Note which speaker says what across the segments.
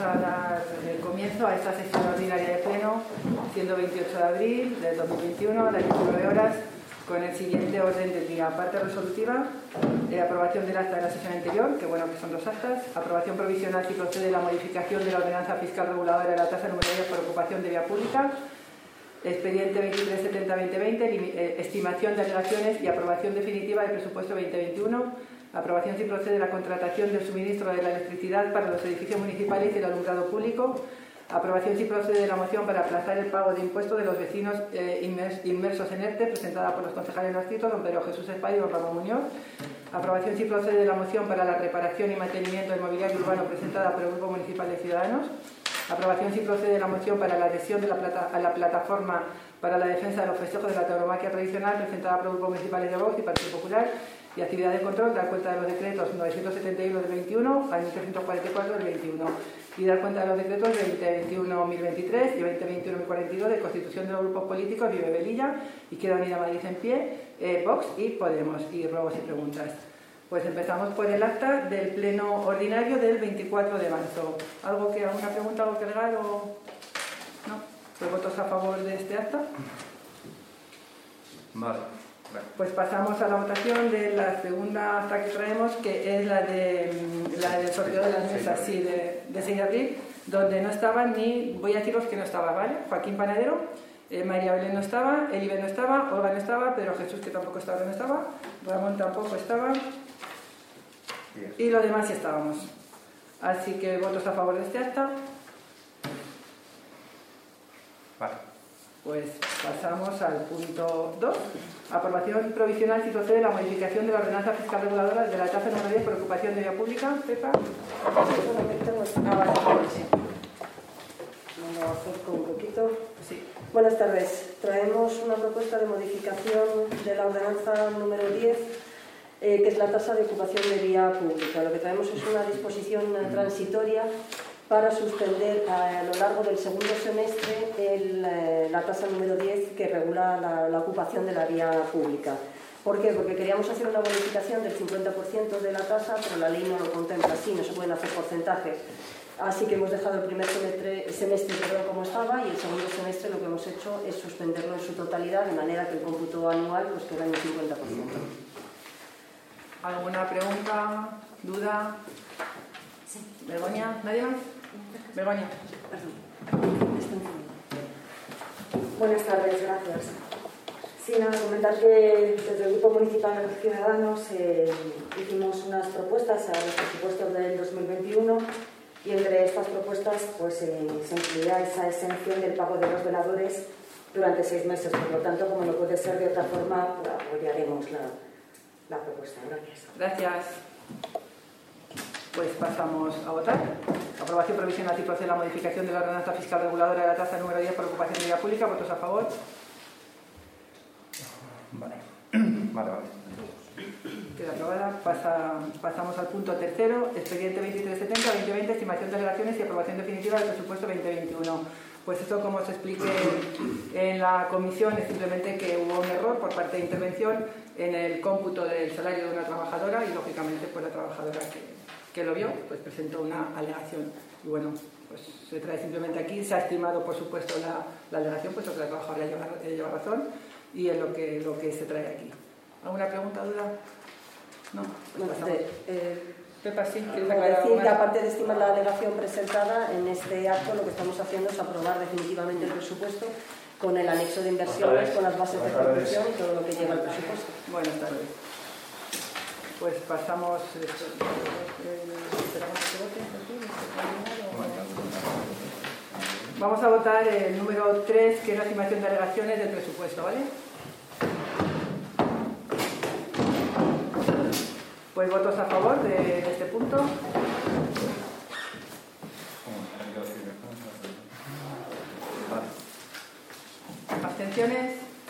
Speaker 1: a dar comienzo a esta sesión ordinaria de pleno, siendo 28 de abril de 2021, a las 19 horas, con el siguiente orden del día. Parte resolutiva, aprobación del acta de la sesión anterior, que bueno que son 2 actas, aprobación provisional si procede la modificación de la ordenanza fiscal reguladora de la tasa número 10 por ocupación de vía pública, expediente 2370-2020, estimación de alegaciones y aprobación definitiva del presupuesto 2021, aprobación si procede la contratación del suministro de la electricidad para los edificios municipales y el alumbrado público, aprobación si procede la moción para aplazar el pago de impuestos de los vecinos inmersos en ERTE, presentada por los concejales no adscritos, don Pedro Jesús Espada y don Ramón Muñoz, aprobación si procede la moción para la reparación y mantenimiento del mobiliario urbano, presentada por el Grupo Municipal de Ciudadanos, aprobación si procede la moción para la adhesión de a la plataforma para la defensa de los festejos de la tauromaquia tradicional, presentada por el Grupo Municipal de Vox y Partido Popular, y actividad de control, dar cuenta de los decretos 971 del 21 al 1344 del 21 y dar cuenta de los decretos 2021-1023 y 2021-1042 de constitución de los grupos políticos Vive Velilla, Izquierda Unida Madrid en Pie, Vox y Podemos, y ruegos y preguntas. Pues empezamos por el acta del pleno ordinario del 24 de marzo. ¿Alguna pregunta, algo que agregar o no? ¿Los votos a favor de este acta?
Speaker 2: Vale.
Speaker 1: Pues pasamos a la votación de la segunda acta que traemos, que es la del sorteo de las mesas, sí, de 6 de abril, donde no estaban ni, voy a deciros que no estaba, ¿vale? Joaquín Panadero, María Belén no estaba, Elibe no estaba, Olga no estaba, Pedro Jesús, que tampoco estaba, no estaba, Ramón tampoco estaba, y los demás sí estábamos. Así que votos a favor de este acta.
Speaker 2: Vale.
Speaker 1: Pues pasamos al punto 2. Aprobación provisional si procede la modificación de la ordenanza fiscal reguladora de la tasa número 10 por ocupación de vía pública. Pepa.
Speaker 3: Me lo acerco un poquito.
Speaker 1: Sí.
Speaker 3: Buenas tardes. Traemos una propuesta de modificación de la ordenanza número 10, que es la tasa de ocupación de vía pública. Lo que traemos es una disposición transitoria para suspender a lo largo del segundo semestre la tasa número 10 que regula la ocupación de la vía pública. ¿Por qué? Porque queríamos hacer una bonificación del 50% de la tasa, pero la ley no lo contempla así, no se pueden hacer porcentajes. Así que hemos dejado el primer semestre como estaba, y el segundo semestre lo que hemos hecho es suspenderlo en su totalidad, de manera que el cómputo anual pues queda en el 50%.
Speaker 1: ¿Alguna pregunta? ¿Duda?
Speaker 3: Sí.
Speaker 1: ¿Begoña? ¿Nadie más? Begoña.
Speaker 4: Buenas tardes, gracias. Sí, nada, comentar que desde el Grupo Municipal de Ciudadanos hicimos unas propuestas a los presupuestos del 2021 y entre estas propuestas pues, se incluía esa exención del pago de los veladores durante 6 meses. Por lo tanto, como no puede ser de otra forma, pues, apoyaremos la propuesta. Gracias.
Speaker 1: Gracias. Pues pasamos a votar. Aprobación provisional si procede la modificación de la ordenanza fiscal reguladora de la tasa número 10 por ocupación de vía pública. ¿Votos a favor?
Speaker 2: Vale. Vale.
Speaker 1: Queda aprobada. Pasamos al punto tercero. Expediente 2370-2020, estimación de alegaciones y aprobación definitiva del presupuesto 2021. Pues esto, como os expliqué en la comisión, es simplemente que hubo un error por parte de intervención en el cómputo del salario de una trabajadora y, lógicamente, pues la trabajadora que lo vio, pues presentó una alegación. Y bueno, pues se trae simplemente aquí, se ha estimado, por supuesto, la alegación, puesto que la trabajadora lleva razón, y es lo que se trae aquí. ¿Alguna pregunta, duda? No. Pues Pepa, sí, ¿quieres aclarar algo
Speaker 3: decir que
Speaker 1: más?
Speaker 3: aparte de estimar la alegación presentada, en este acto lo que estamos haciendo es aprobar definitivamente el presupuesto con el anexo de inversiones, con las bases de ejecución y todo lo que lleva el presupuesto.
Speaker 1: Buenas tardes. Pues pasamos. Vamos a votar el número 3, que es la estimación de alegaciones del presupuesto, ¿vale? Pues votos a favor de este punto. ¿Abstenciones?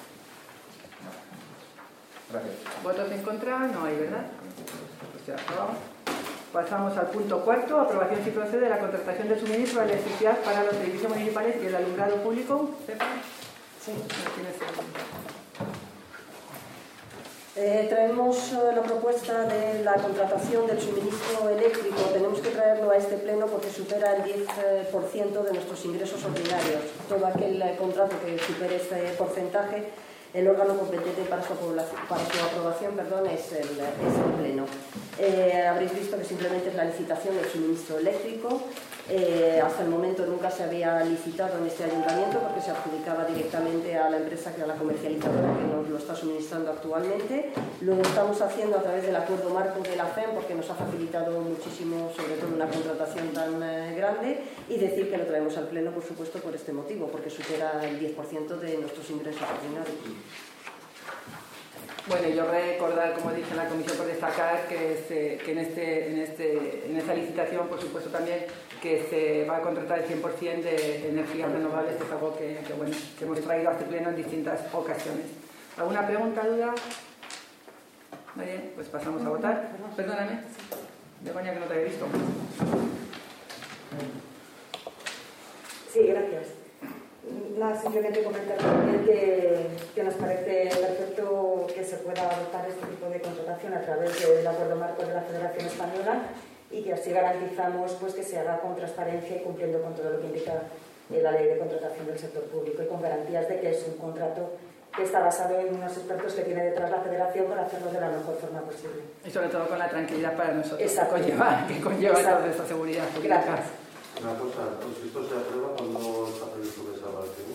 Speaker 2: Gracias.
Speaker 1: ¿Votos en contra? No hay, ¿verdad? Pues ya aprobamos. Pasamos al punto 4, aprobación si procede de la contratación de suministro de electricidad para los edificios municipales y el alumbrado público. ¿Sepa?
Speaker 3: Sí.
Speaker 1: No tienes
Speaker 3: Traemos la propuesta de la contratación del suministro eléctrico. Tenemos que traerlo a este pleno porque supera el 10% de nuestros ingresos ordinarios. Todo aquel contrato que supere este porcentaje, el órgano competente para su aprobación es el pleno. Habréis visto que simplemente es la licitación del suministro eléctrico. Hasta el momento nunca se había licitado en este ayuntamiento porque se adjudicaba directamente a la empresa que era la comercializadora que nos lo está suministrando actualmente. Lo estamos haciendo a través del acuerdo marco de la FEM porque nos ha facilitado muchísimo, sobre todo una contratación tan grande, y decir que lo traemos al pleno, por supuesto, por este motivo, porque supera el 10% de nuestros ingresos ordinarios.
Speaker 1: Bueno, yo recordar, como dije en la comisión, por destacar que en esta licitación, por supuesto, también que se va a contratar el 100% de energías renovables, que es algo que hemos traído a este pleno en distintas ocasiones. ¿Alguna pregunta, duda? Nadie, pues pasamos a votar. Perdóname, Begoña, que no te había visto.
Speaker 4: Sí, gracias. Nada, simplemente comentar también que nos parece perfecto que se pueda adoptar este tipo de contratación a través del acuerdo marco de la Federación Española y que así garantizamos pues, que se haga con transparencia y cumpliendo con todo lo que indica la ley de contratación del sector público y con garantías de que es un contrato que está basado en unos expertos que tiene detrás la Federación para hacerlo de la mejor forma posible.
Speaker 1: Y sobre todo con la tranquilidad para nosotros
Speaker 4: Exacto.
Speaker 1: que conlleva toda esta seguridad pública.
Speaker 4: Gracias.
Speaker 5: Una cosa, si esto se aprueba, ¿cuándo está previsto que salga el pliego?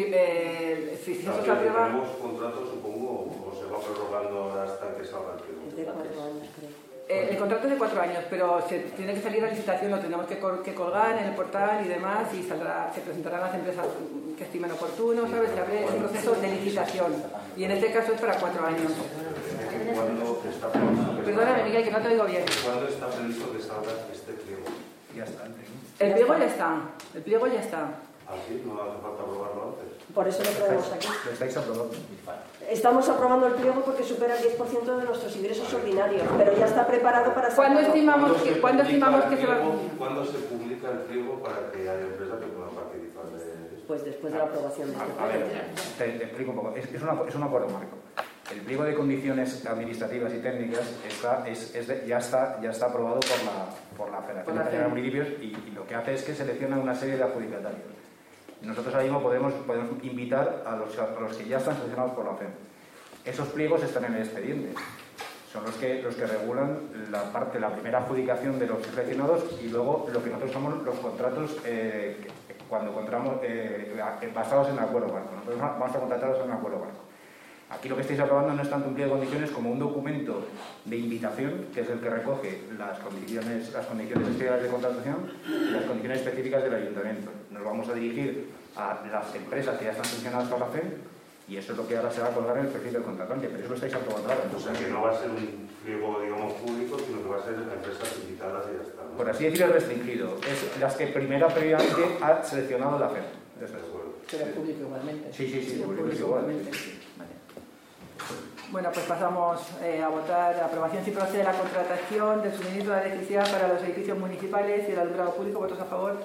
Speaker 1: Si esto se aprueba...
Speaker 5: ¿Tenemos contrato, supongo, o se va prorrogando hasta que salga el pliego?
Speaker 3: Es de 4 años, creo.
Speaker 1: El contrato es de 4 años, pero se tiene que salir a licitación, lo tenemos que colgar en el portal y demás, y se presentarán las empresas que estimen oportuno, ¿sabes? Se abre un proceso de licitación, y en este caso es para 4 años.
Speaker 5: ¿Cuándo está previsto?
Speaker 1: Perdóname, Miguel, que no te digo bien.
Speaker 5: ¿Cuándo está previsto que salga este pliego?
Speaker 2: Ya está.
Speaker 1: El pliego ya está.
Speaker 5: ¿Ah, sí? ¿No hace falta aprobarlo antes?
Speaker 3: Por eso lo traemos aquí.
Speaker 2: Lo estáis aprobando.
Speaker 3: Estamos aprobando el pliego porque supera el 10% de nuestros ingresos ordinarios, pero ya está preparado para
Speaker 1: ¿Cuándo
Speaker 3: sacarlo.
Speaker 1: estimamos que se va?
Speaker 5: ¿Cuándo se publica el pliego para que haya empresas que puedan participar de esto?
Speaker 3: Pues después de la aprobación de este
Speaker 2: A ver,
Speaker 3: pleno.
Speaker 2: te explico un poco. Es un acuerdo marco. El pliego de condiciones administrativas y técnicas ya está aprobado por la Federación Española de Municipios y lo que hace es que selecciona una serie de adjudicatarios. Nosotros ahora mismo podemos invitar a los que ya están seleccionados por la FEM. Esos pliegos están en el expediente. Son los que regulan la primera adjudicación de los seleccionados y luego lo que nosotros somos los contratos cuando encontramos basados en el acuerdo marco. Nosotros vamos a contratarlos en un acuerdo marco. Aquí lo que estáis aprobando no es tanto un pliego de condiciones como un documento de invitación, que es el que recoge las condiciones especiales de contratación y las condiciones específicas del ayuntamiento. Nos vamos a dirigir a las empresas que ya están sancionadas por la FEM y eso es lo que ahora se va a colgar en el perfil del contratante, pero eso lo estáis aprobando ahora.
Speaker 5: O sea, que no va a ser un pliego, digamos, público, sino que va a ser empresas invitadas y ya está, ¿no?
Speaker 2: Por así decirlo, restringido. Es las que previamente ha seleccionado la FEM.
Speaker 5: De acuerdo.
Speaker 1: Pero público igualmente.
Speaker 2: Sí,
Speaker 1: Público
Speaker 2: igualmente.
Speaker 1: sí. Vale. Bueno, pues pasamos a votar la aprobación si procede la contratación del suministro de electricidad para los edificios municipales y el alumbrado público. ¿Votos a favor?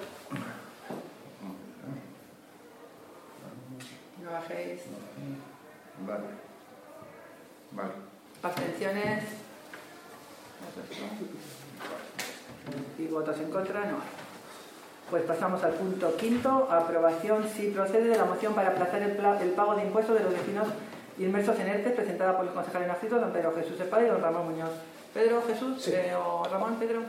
Speaker 1: No bajéis.
Speaker 2: Vale.
Speaker 1: ¿Abstenciones? ¿Y votos en contra? No. Pues pasamos al punto quinto, aprobación si procede de la moción para aplazar el pago de impuestos de los vecinos inmersos en ERTE, presentada por el concejal en activo, don Pedro Jesús Espada y don Ramón Muñoz. ¿Pedro Jesús?
Speaker 6: Sí.
Speaker 1: ¿O Ramón? ¿Pedro?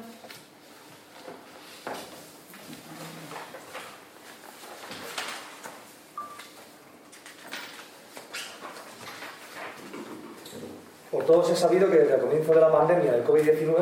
Speaker 6: Por todos he sabido que desde el comienzo de la pandemia del COVID-19...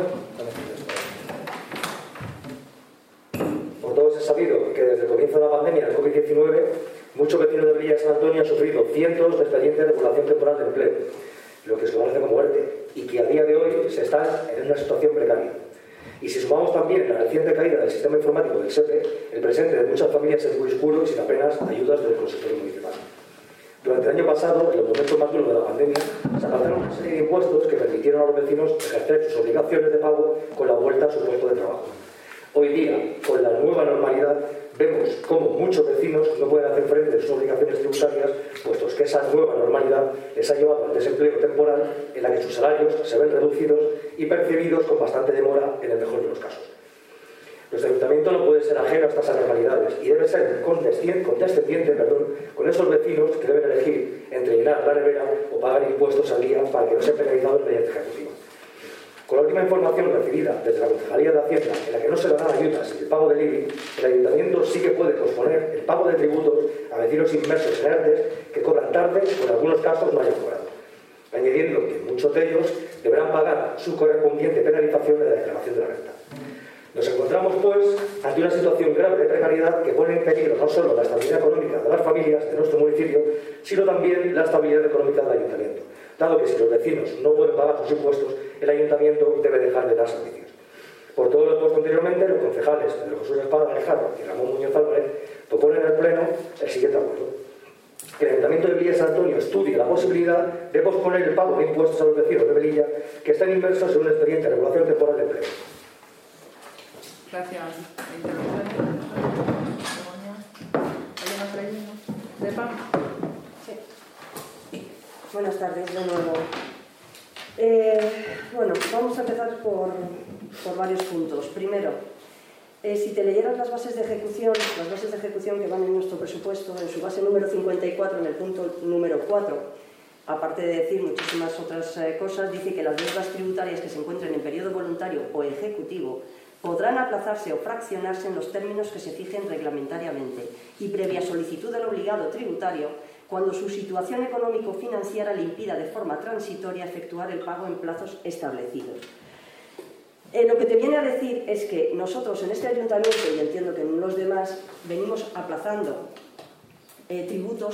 Speaker 6: Por todos he sabido que desde el comienzo de la pandemia del COVID-19 muchos vecinos de Villa de San Antonio han sufrido cientos de expedientes de regulación temporal de empleo, lo que se conoce como ERTE, y que a día de hoy se está en una situación precaria. Y si sumamos también la reciente caída del sistema informático del SEPE, el presente de muchas familias es muy oscuro y sin apenas ayudas del consistorio municipal. Durante el año pasado, en los momentos más duros de la pandemia, se aplazaron una serie de impuestos que permitieron a los vecinos ejercer sus obligaciones de pago con la vuelta a su puesto de trabajo. Hoy día, con la nueva normalidad, vemos cómo muchos vecinos no pueden hacer frente a sus obligaciones tributarias, puestos que esa nueva normalidad les ha llevado al desempleo temporal en la que sus salarios se ven reducidos y percibidos con bastante demora en el mejor de los casos. Nuestro ayuntamiento no puede ser ajeno a estas anormalidades y debe ser condescendiente con esos vecinos que deben elegir entre llenar la nevera o pagar impuestos al día para que no sean penalizados mediante ejecutiva. Con la última información recibida desde la Concejalía de Hacienda, en la que no se darán ayudas y el pago del IBI, el ayuntamiento sí que puede posponer el pago de tributos a vecinos inmersos en ERTE que cobran tarde o en algunos casos no hayan cobrado, añadiendo que muchos de ellos deberán pagar su correspondiente penalización en la declaración de la renta. Nos encontramos, pues, ante una situación grave de precariedad que pone en peligro no solo la estabilidad económica de las familias de nuestro municipio, sino también la estabilidad económica del ayuntamiento, dado que si los vecinos no pueden pagar sus impuestos, el ayuntamiento debe dejar de dar servicios. Por todo lo puesto anteriormente, los concejales Pedro Jesús Espada Alejandro y Ramón Muñoz Álvarez proponen en el Pleno el siguiente acuerdo: que el Ayuntamiento de Velilla de San Antonio estudie la posibilidad de posponer el pago de impuestos a los vecinos de Velilla que están inmersos en un expediente de regulación temporal de empleo.
Speaker 1: Gracias. ¿De PAM?
Speaker 3: Sí. Buenas tardes de nuevo. Bueno, vamos a empezar por varios puntos. Primero, si te leyeras las bases de ejecución que van en nuestro presupuesto, en su base número 54, en el punto número 4, aparte de decir muchísimas otras cosas, dice que las deudas tributarias que se encuentren en periodo voluntario o ejecutivo podrán aplazarse o fraccionarse en los términos que se fijen reglamentariamente y previa solicitud del obligado tributario cuando su situación económico-financiera le impida de forma transitoria efectuar el pago en plazos establecidos. Lo que te viene a decir es que nosotros en este ayuntamiento, y entiendo que en los demás, venimos aplazando tributos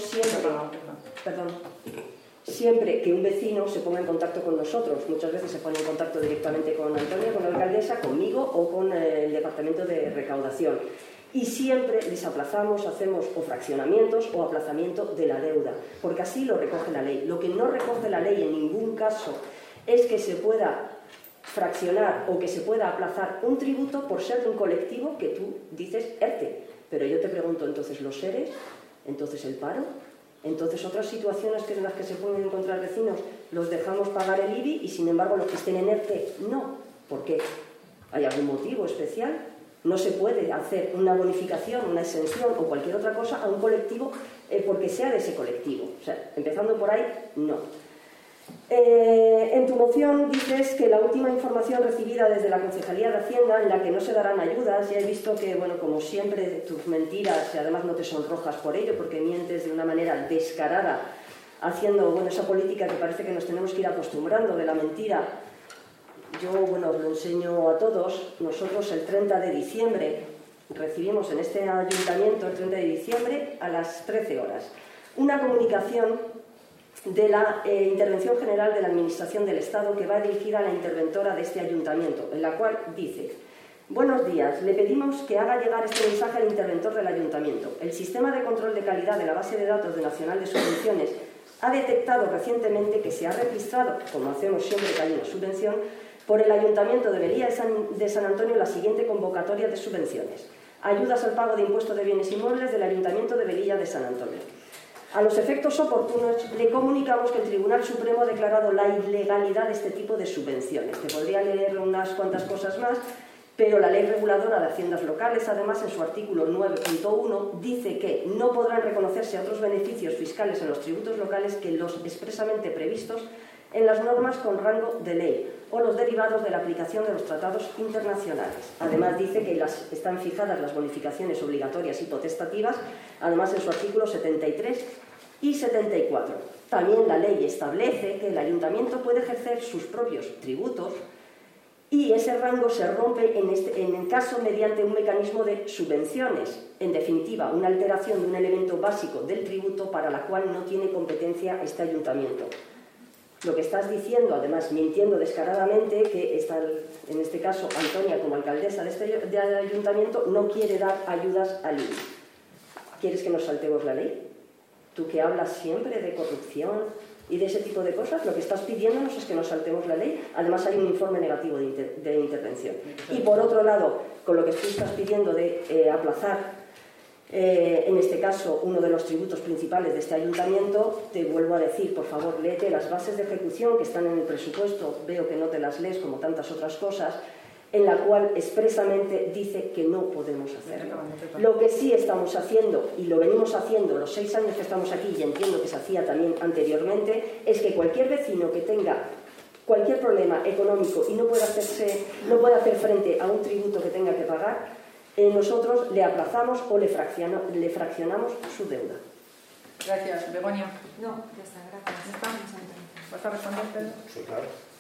Speaker 3: siempre que un vecino se ponga en contacto con nosotros. Muchas veces se pone en contacto directamente con Antonia, con la alcaldesa, conmigo o con el departamento de recaudación. Y siempre les aplazamos, hacemos o fraccionamientos o aplazamiento de la deuda, porque así lo recoge la ley. Lo que no recoge la ley en ningún caso es que se pueda fraccionar o que se pueda aplazar un tributo por ser de un colectivo que tú dices ERTE. Pero yo te pregunto, entonces los ERES, entonces el paro, entonces otras situaciones en las que se pueden encontrar vecinos, los dejamos pagar el IBI y sin embargo los que estén en ERTE no. ¿Por qué? ¿Hay algún motivo especial? No se puede hacer una bonificación, una exención o cualquier otra cosa a un colectivo porque sea de ese colectivo. O sea, empezando por ahí, no. En tu moción dices que la última información recibida desde la Concejalía de Hacienda, en la que no se darán ayudas, ya he visto que, bueno, como siempre, tus mentiras, y además no te sonrojas por ello, porque mientes de una manera descarada, haciendo, bueno, esa política que parece que nos tenemos que ir acostumbrando de la mentira. Yo, bueno, os lo enseño a todos. Nosotros el 30 de diciembre recibimos en este ayuntamiento, el 30 de diciembre, a las 13 horas, una comunicación de la Intervención General de la Administración del Estado que va dirigida a la interventora de este ayuntamiento, en la cual dice: buenos días, le pedimos que haga llegar este mensaje al interventor del ayuntamiento. El sistema de control de calidad de la base de datos de Nacional de Subvenciones ha detectado recientemente que se ha registrado, como hacemos siempre que hay una subvención, por el Ayuntamiento de Velilla de San Antonio la siguiente convocatoria de subvenciones: ayudas al pago de impuestos de bienes inmuebles del Ayuntamiento de Velilla de San Antonio. A los efectos oportunos, le comunicamos que el Tribunal Supremo ha declarado la ilegalidad de este tipo de subvenciones. Te podría leer unas cuantas cosas más, pero la Ley Reguladora de Haciendas Locales, además, en su artículo 9.1, dice que no podrán reconocerse otros beneficios fiscales en los tributos locales que los expresamente previstos en las normas con rango de ley o los derivados de la aplicación de los tratados internacionales. Además, dice que están fijadas las bonificaciones obligatorias y potestativas, además en su artículo 73 y 74. También la ley establece que el ayuntamiento puede ejercer sus propios tributos y ese rango se rompe en el caso mediante un mecanismo de subvenciones. En definitiva, una alteración de un elemento básico del tributo para la cual no tiene competencia este ayuntamiento. Lo que estás diciendo, además mintiendo descaradamente, que en este caso Antonia, como alcaldesa de este ayuntamiento, no quiere dar ayudas al IBI. ¿Quieres que nos saltemos la ley? Tú que hablas siempre de corrupción y de ese tipo de cosas, lo que estás pidiéndonos es que nos saltemos la ley. Además hay un informe negativo de intervención. Y por otro lado, con lo que tú estás pidiendo de aplazar en este caso uno de los tributos principales de este ayuntamiento. Te vuelvo a decir, por favor, léete las bases de ejecución que están en el presupuesto, veo que no te las lees como tantas otras cosas, en la cual expresamente dice que no podemos hacerlo. Lo que sí estamos haciendo, y lo venimos haciendo los 6 años que estamos aquí, y entiendo que se hacía también anteriormente, es que cualquier vecino que tenga cualquier problema económico y no puede hacer frente a un tributo que tenga que pagar, nosotros le aplazamos o le fraccionamos su deuda.
Speaker 1: Gracias. Begoña.
Speaker 4: No, ya está, gracias.
Speaker 1: ¿Vas a responder, Pedro?
Speaker 6: Sí, claro.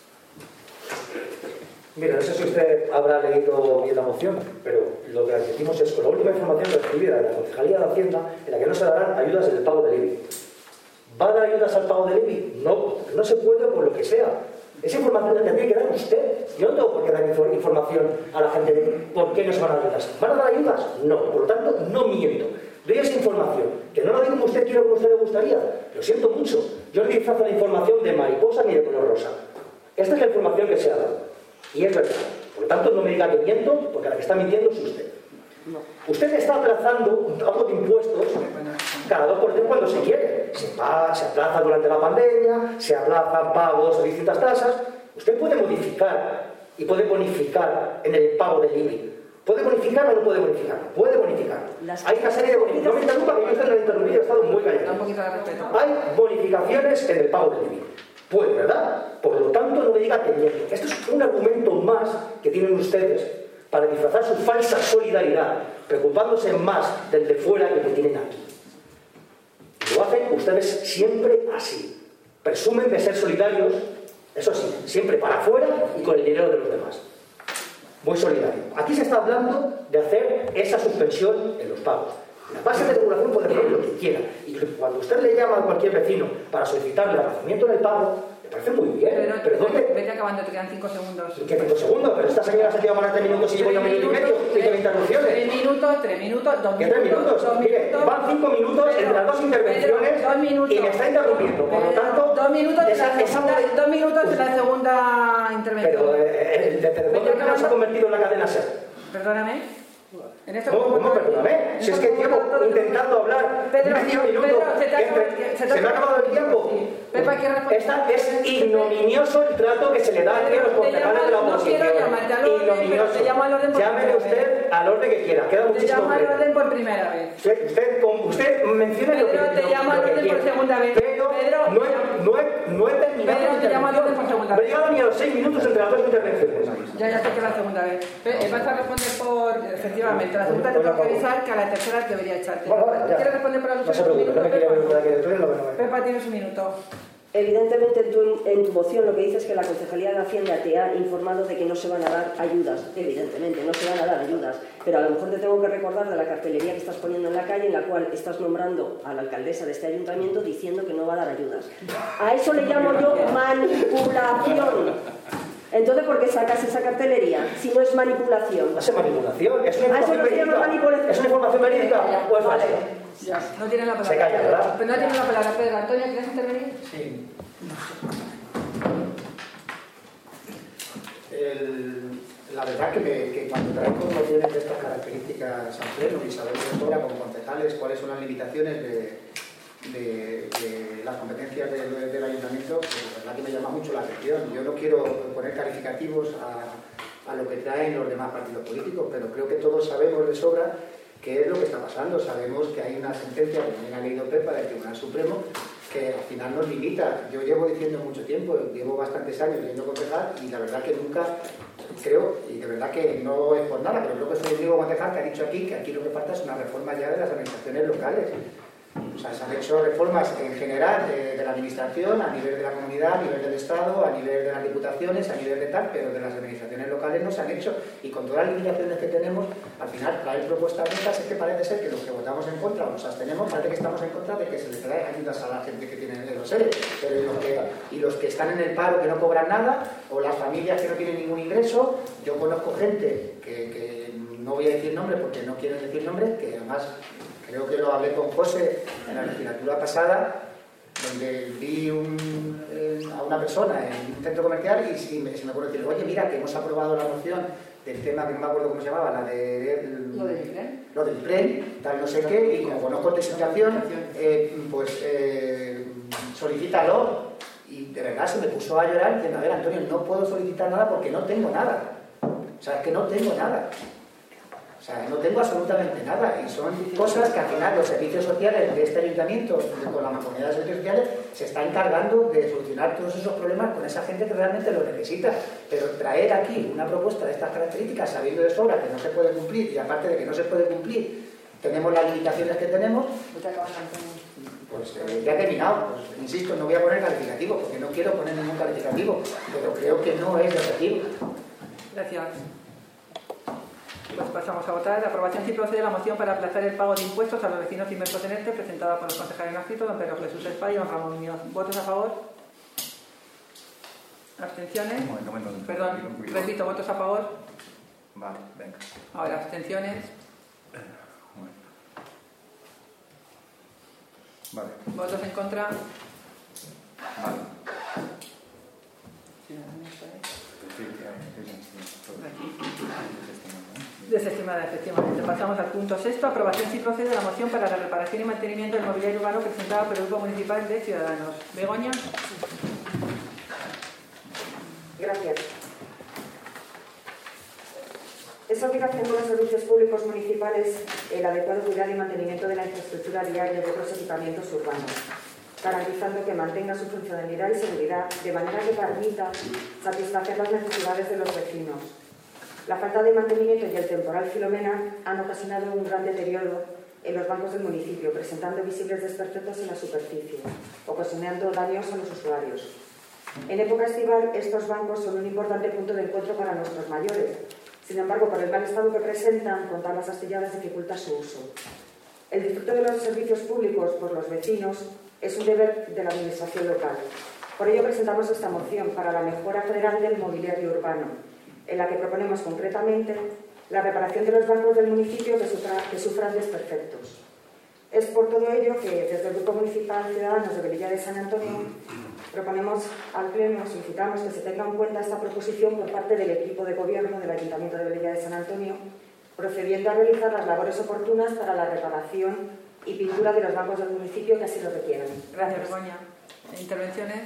Speaker 6: Mira, no sé si usted habrá leído bien la moción, pero lo que decimos es, con la última información recibida de la Concejalía de Hacienda, en la que no se darán ayudas en el pago del IBI. ¿Va a dar ayudas al pago del IBI? No, no se puede por lo que sea. Esa información la tendría que dar usted. Yo no tengo por qué dar información a la gente de por qué no se van a dar ayudas. ¿Van a dar ayudas? No. Por lo tanto, no miento. Doy esa información, que no la digo como usted quiere o como a usted le gustaría. Lo siento mucho. Yo no disfrazo la información de mariposa ni de color rosa. Esta es la información que se ha dado. Y es verdad. Por lo tanto, no me diga que miento, porque la que está mintiendo es usted.
Speaker 3: No.
Speaker 6: Usted está aplazando un pago de impuestos cada 2 por 3 cuando se quiere. Se aplaza durante la pandemia, se aplazan pagos a distintas tasas. Usted puede modificar y puede bonificar en el pago del IBI. ¿Puede bonificar o no puede bonificar? Puede bonificar. Hay una serie de bonificaciones. No me interrumpa, que yo estoy en el interrumpido, he estado muy callado.
Speaker 1: Un poquito de respeto.
Speaker 6: Hay bonificaciones en el pago del IBI. Puede, ¿verdad? Por lo tanto, no me diga que miente. Esto es un argumento más que tienen ustedes para disfrazar su falsa solidaridad, preocupándose más del de fuera que el que tienen aquí. Lo hacen ustedes siempre así. Presumen de ser solidarios, eso sí, siempre para afuera y con el dinero de los demás. Muy solidario. Aquí se está hablando de hacer esa suspensión en los pagos. La base de regulación puede poner lo que quiera. Y cuando usted le llama a cualquier vecino para solicitarle el aplazamiento del pago, me parece muy bien. Pero ¿dónde?
Speaker 1: Vete acabando, te quedan 5 segundos.
Speaker 6: ¿Qué 5 segundos? Pero esta señora se ha quedado más de 3 minutos y llevo ya 1 minuto y medio. Y que me interrupciones.
Speaker 1: 3 minutos, 2 minutos.
Speaker 6: ¿Qué 3 minutos? Mire, van 5 minutos entre las 2 intervenciones
Speaker 1: 2 minutos.
Speaker 6: y me está interrumpiendo. Por lo tanto,
Speaker 1: 2 minutos de la segunda intervención.
Speaker 6: Pero ¿desde dónde se ha convertido en la cadena SER?
Speaker 1: Perdóname.
Speaker 6: ¿Cómo perdóname? Si es que llevo intentando hablar medio minuto, se me ha acabado el tiempo. Esta es ignominioso el trato que se le da aquí a los concejales de la oposición. Ignominioso. Llámele usted al orden que quiera. Queda muchísimo.
Speaker 1: Te llamo al orden por primera vez.
Speaker 6: Usted menciona lo que quiera.
Speaker 1: Te llamo al orden por segunda vez.
Speaker 6: Pero no he terminado.
Speaker 1: Pedro, te llamo al orden por segunda
Speaker 6: vez. No he
Speaker 1: vez.
Speaker 6: llegado ni a los 6 minutos entre las 2 intervenciones.
Speaker 1: Ya sé que es la segunda vez. Vas a responder por... Efectivamente, la segunda te tengo que avisar que a la tercera debería echarte. ¿Quieres responder por alusión?
Speaker 6: No se preocupe, no me quería ver por aquí de todo.
Speaker 1: Pepa, tienes un minuto.
Speaker 3: Evidentemente, en tu moción lo que dices es que la Concejalía de Hacienda te ha informado de que no se van a dar ayudas. Evidentemente, no se van a dar ayudas. Pero a lo mejor te tengo que recordar de la cartelería que estás poniendo en la calle, en la cual estás nombrando a la alcaldesa de este ayuntamiento diciendo que no va a dar ayudas. A eso le llamo yo manipulación. Entonces, ¿por qué sacas esa cartelería si no es manipulación?
Speaker 6: No es manipulación, es una información verídica. ¿Es una información verídica o es falsa?
Speaker 1: Ya, no tienen la palabra.
Speaker 6: Se calla, ¿verdad?
Speaker 1: Pero no tienen la palabra. Pedro, Antonio, ¿quieres intervenir?
Speaker 7: Sí. La verdad que cuando traigo mociones de estas características al pleno y sabemos de sobra como concejales cuáles son las limitaciones de las competencias del ayuntamiento, pues la verdad que me llama mucho la atención. Yo no quiero poner calificativos a lo que traen los demás partidos políticos, pero creo que todos sabemos de sobra qué es lo que está pasando. Sabemos que hay una sentencia, como bien ha leído Pepa, del Tribunal Supremo, que al final nos limita. Yo llevo diciendo mucho tiempo, llevo bastantes años siendo concejal y la verdad que nunca creo, y de verdad que no es por nada, pero creo que soy el único concejal que ha dicho aquí que aquí lo que falta es una reforma ya de las administraciones locales. O sea, se han hecho reformas en general de la administración, a nivel de la comunidad, a nivel del Estado, a nivel de las diputaciones, a nivel de tal, pero de las administraciones locales no se han hecho. Y con todas las limitaciones que tenemos, al final traer propuestas de estas es que parece ser que los que votamos en contra o nos abstenemos, parece que estamos en contra de que se les trae ayudas a la gente que tiene los ERE. Pero y los que están en el paro que no cobran nada, o las familias que no tienen ningún ingreso, yo conozco gente que no voy a decir nombres porque no quieren decir nombres, que además... Creo que lo hablé con José en la legislatura pasada, donde vi a una persona en un centro comercial y se me acuerdo decirle, oye, mira, que hemos aprobado la moción del tema que no me acuerdo cómo se llamaba, la de...
Speaker 1: ¿Lo de Miguel?
Speaker 7: lo del tren, tal no sé qué, y como conozco tu situación, solicítalo. Y de verdad se me puso a llorar diciendo, a ver, Antonio, no puedo solicitar nada porque no tengo nada. O sea, es que no tengo nada. O sea, no tengo absolutamente nada. Y son cosas que al final los servicios sociales de este ayuntamiento, con la mancomunidad de servicios sociales, se está encargando de solucionar todos esos problemas con esa gente que realmente lo necesita. Pero traer aquí una propuesta de estas características, sabiendo de sobra que no se puede cumplir, y aparte de que no se puede cumplir, tenemos las limitaciones que tenemos, pues ya he terminado. Pues, insisto, no voy a poner calificativo, porque no quiero poner ningún calificativo, pero creo que no es de recibo.
Speaker 1: Gracias. Pues pasamos a votar. La aprobación si procede la moción para aplazar el pago de impuestos a los vecinos inmersos en ERTE, presentada por los concejales en adscrito, don Pedro Jesús Espada y don Ramón Muñoz. ¿Votos a favor? ¿Abstenciones?
Speaker 2: Un momento.
Speaker 1: Perdón, repito, ¿votos a favor?
Speaker 2: Vale, venga.
Speaker 1: Ahora, ¿abstenciones?
Speaker 2: Vale.
Speaker 1: ¿Votos en contra?
Speaker 2: Vale.
Speaker 1: Desestimada, efectivamente. Pasamos al punto sexto. Aprobación si procede la moción para la reparación y mantenimiento del mobiliario urbano presentada por el Grupo Municipal de Ciudadanos. Begoña.
Speaker 4: Gracias. Es obligación de los servicios públicos municipales el adecuado cuidado y mantenimiento de la infraestructura viaria y de otros equipamientos urbanos, garantizando que mantenga su funcionalidad y seguridad de manera que permita satisfacer las necesidades de los vecinos. La falta de mantenimiento y el temporal Filomena han ocasionado un gran deterioro en los bancos del municipio, presentando visibles desperfectos en la superficie, ocasionando daños a los usuarios. En época estival, estos bancos son un importante punto de encuentro para nuestros mayores. Sin embargo, por el mal estado que presentan, contar las astilladas dificulta su uso. El disfrute de los servicios públicos por los vecinos es un deber de la administración local. Por ello presentamos esta moción para la mejora general del mobiliario urbano, en la que proponemos concretamente la reparación de los bancos del municipio que sufran desperfectos. Es por todo ello que desde el Grupo Municipal Ciudadanos de Velilla de San Antonio proponemos al Pleno, solicitamos que se tenga en cuenta esta proposición por parte del equipo de gobierno del Ayuntamiento de Velilla de San Antonio, procediendo a realizar las labores oportunas para la reparación y pintura de los bancos del municipio que así lo requieran.
Speaker 1: Gracias, Begoña. ¿Intervenciones?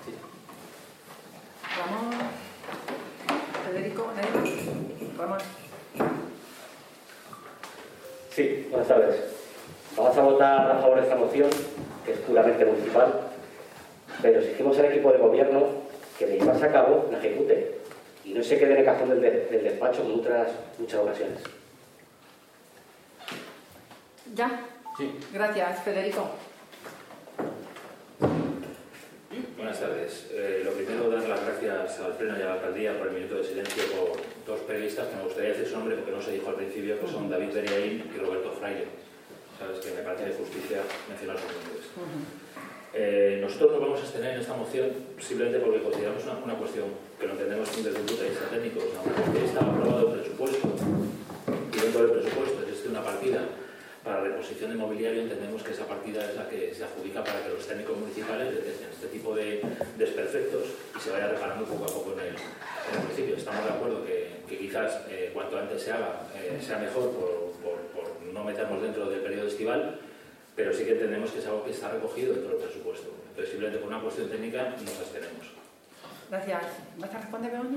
Speaker 1: Ramón. Federico. Ramón.
Speaker 6: Sí, buenas tardes. Vamos a votar a favor de esta moción, que es puramente municipal, pero exigimos al equipo de gobierno que de llevarse a cabo la ejecute y no se quede en el cajón del despacho en muchas ocasiones.
Speaker 1: ¿Ya?
Speaker 8: Sí.
Speaker 1: Gracias, Federico.
Speaker 8: Buenas tardes. Lo primero, dar las gracias al Pleno y a la Alcaldía por el minuto de silencio por dos periodistas que me gustaría decir su nombre porque no se dijo al principio, que son David Beriaín y Roberto Fraile. Sabes que me parece de justicia mencionar sus nombres. Nosotros nos vamos a abstener en esta moción simplemente porque consideramos una cuestión que lo entendemos desde un punto de vista técnico. Porque está aprobado el presupuesto y dentro del presupuesto existe una partida para la reposición de mobiliario. Entendemos que esa partida es la que se adjudica para que los técnicos municipales detecten este tipo de desperfectos y se vaya reparando poco a poco en el municipio. Estamos de acuerdo que quizás cuanto antes se haga sea mejor por no meternos dentro del periodo estival, pero sí que entendemos que es algo que está recogido dentro del presupuesto. Entonces, simplemente por una cuestión técnica nos abstenemos.
Speaker 1: Gracias. ¿Vas a responder, Begoña?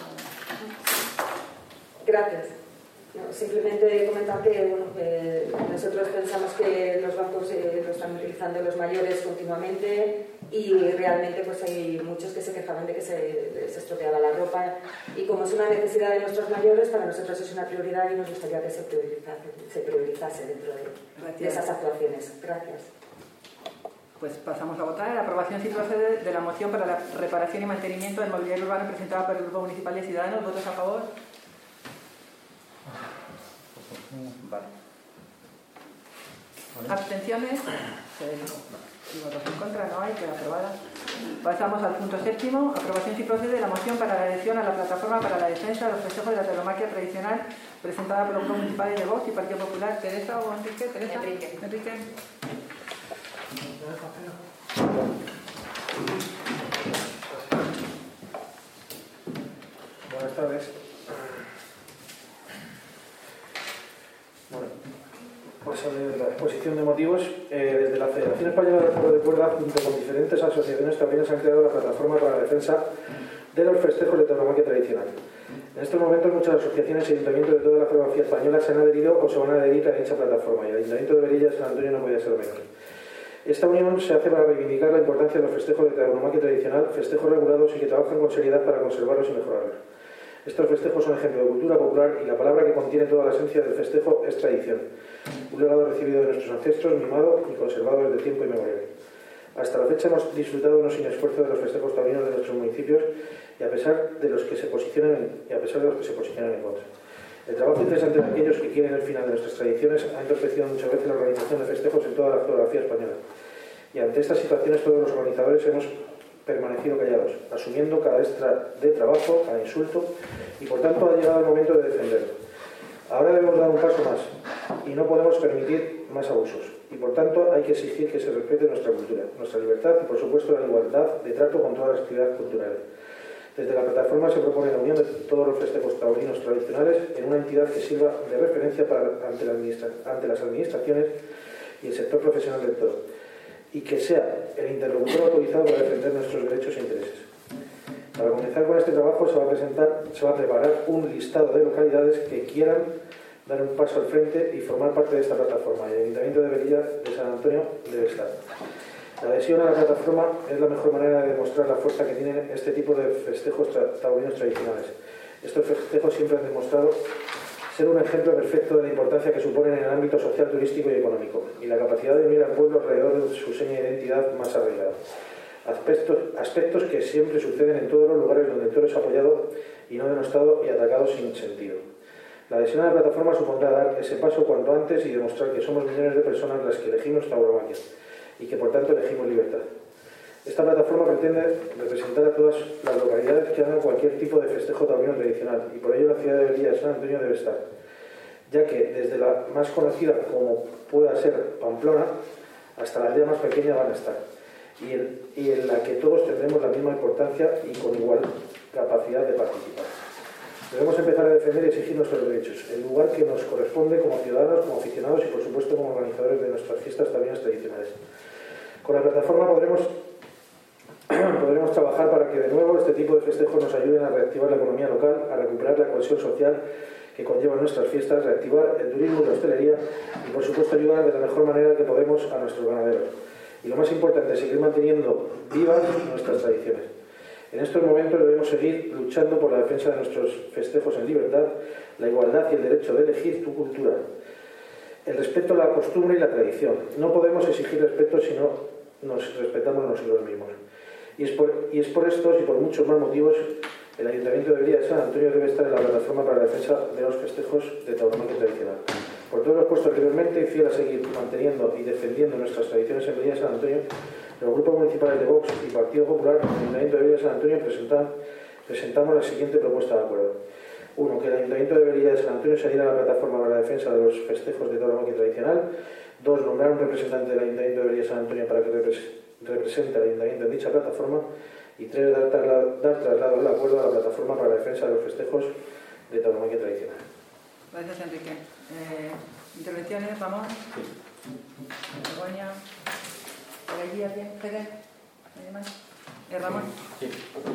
Speaker 4: Gracias. No, simplemente comentar que nosotros pensamos que los bancos lo están utilizando los mayores continuamente y realmente pues hay muchos que se quejaban de que se les estropeaba la ropa y como es una necesidad de nuestros mayores, para nosotros es una prioridad y nos gustaría que se priorizase dentro de esas actuaciones. Gracias.
Speaker 1: Pues pasamos a votar. La aprobación si procede de la moción para la reparación y mantenimiento del mobiliario urbano presentada por el Grupo Municipal de Ciudadanos. ¿Votos a favor?
Speaker 2: Vale.
Speaker 1: ¿Abstenciones? Y votos en contra no hay, queda aprobada. Pasamos al punto séptimo. Aprobación si procede de la moción para la adhesión a la plataforma para la defensa de los festejos de la tauromaquia tradicional presentada por los grupos municipales de Vox y Partido Popular. ¿Teresa o Enrique? ¿Teresa? Enrique.
Speaker 7: Buenas tardes. Bueno,
Speaker 9: paso a leer la exposición de motivos. Desde la Federación Española de Juego de Cuerda, junto con diferentes asociaciones, también se han creado la plataforma para la defensa de los festejos de tauromaquia tradicional. En estos momentos muchas asociaciones y ayuntamientos de toda la geografía española se han adherido o se van a adherir a dicha plataforma, y el Ayuntamiento de Velilla de San Antonio no podía ser menos. Esta unión se hace para reivindicar la importancia de los festejos de tauromaquia tradicional, festejos regulados y que trabajan con seriedad para conservarlos y mejorarlos. Estos festejos son ejemplo de cultura popular y la palabra que contiene toda la esencia del festejo es tradición, un legado recibido de nuestros ancestros, mimado y conservado desde tiempo inmemorial. Hasta la fecha hemos disfrutado no sin esfuerzo de los festejos taurinos de nuestros municipios y a pesar de los que se posicionan en contra. El trabajo interesante de aquellos que quieren el final de nuestras tradiciones ha entorpecido muchas veces la organización de festejos en toda la geografía española. Y ante estas situaciones todos los organizadores hemos permanecido callados, asumiendo cada extra de trabajo, cada insulto, y por tanto ha llegado el momento de defenderlo. Ahora debemos dar un paso más y no podemos permitir más abusos. Y por tanto hay que exigir que se respete nuestra cultura, nuestra libertad y por supuesto la igualdad de trato con todas las actividades culturales. Desde la plataforma se propone la unión de todos los festejos taurinos tradicionales en una entidad que sirva de referencia ante las administraciones y el sector profesional del toro, y que sea el interlocutor autorizado para defender nuestros derechos e intereses. Para comenzar con este trabajo se va a preparar un listado de localidades que quieran dar un paso al frente y formar parte de esta plataforma, y el Ayuntamiento de Velilla de San Antonio debe estar. La adhesión a la plataforma es la mejor manera de demostrar la fuerza que tienen este tipo de festejos taurinos tradicionales. Estos festejos siempre han demostrado ser un ejemplo perfecto de la importancia que suponen en el ámbito social, turístico y económico, y la capacidad de unir al pueblo alrededor de su seña de identidad más arraigada. Aspectos que siempre suceden en todos los lugares donde el toro es apoyado y no denostado y atacado sin sentido. La adhesión a la plataforma supondrá dar ese paso cuanto antes y demostrar que somos millones de personas las que elegimos tauromaquia y que por tanto elegimos libertad. Esta plataforma pretende representar a todas las localidades que hagan cualquier tipo de festejo taurino tradicional, y por ello la ciudad de Velilla de San Antonio debe estar, ya que desde la más conocida como pueda ser Pamplona hasta la aldea más pequeña van a estar, y en la que todos tendremos la misma importancia y con igual capacidad de participar. Debemos empezar a defender y exigir nuestros derechos, el lugar que nos corresponde como ciudadanos, como aficionados y por supuesto como organizadores de nuestras fiestas taurinas tradicionales. Con la plataforma podremos trabajar para que de nuevo este tipo de festejos nos ayuden a reactivar la economía local, a recuperar la cohesión social que conllevan nuestras fiestas, reactivar el turismo y la hostelería y por supuesto ayudar de la mejor manera que podemos a nuestros ganaderos. Y lo más importante, seguir manteniendo vivas nuestras tradiciones. En estos momentos debemos seguir luchando por la defensa de nuestros festejos en libertad, la igualdad y el derecho de elegir tu cultura, el respeto a la costumbre y la tradición. No podemos exigir respeto si no nos respetamos nosotros mismos. Y es por estos y por muchos más motivos el Ayuntamiento de Velilla de San Antonio debe estar en la plataforma para la defensa de los festejos de tauromaquia tradicional. Por todo lo expuesto anteriormente y fiel a seguir manteniendo y defendiendo nuestras tradiciones en Velilla de San Antonio, los grupos municipales de Vox y Partido Popular en el Ayuntamiento de Velilla de San Antonio presentamos la siguiente propuesta de acuerdo. 1. Que el Ayuntamiento de Velilla de San Antonio se adhiera a la plataforma para la defensa de los festejos de tauromaquia tradicional. 2. Nombrar un representante del Ayuntamiento de Velilla de San Antonio para que represente al Ayuntamiento en dicha plataforma. Y 3. Dar traslado del acuerdo a la plataforma para la defensa de los festejos de tauromaquia tradicional.
Speaker 1: Gracias, Enrique. ¿Intervenciones? Vamos. Begoña. ¿Por allí alguien? ¿Pérez? ¿Nadie más? Ramón.
Speaker 10: Sí.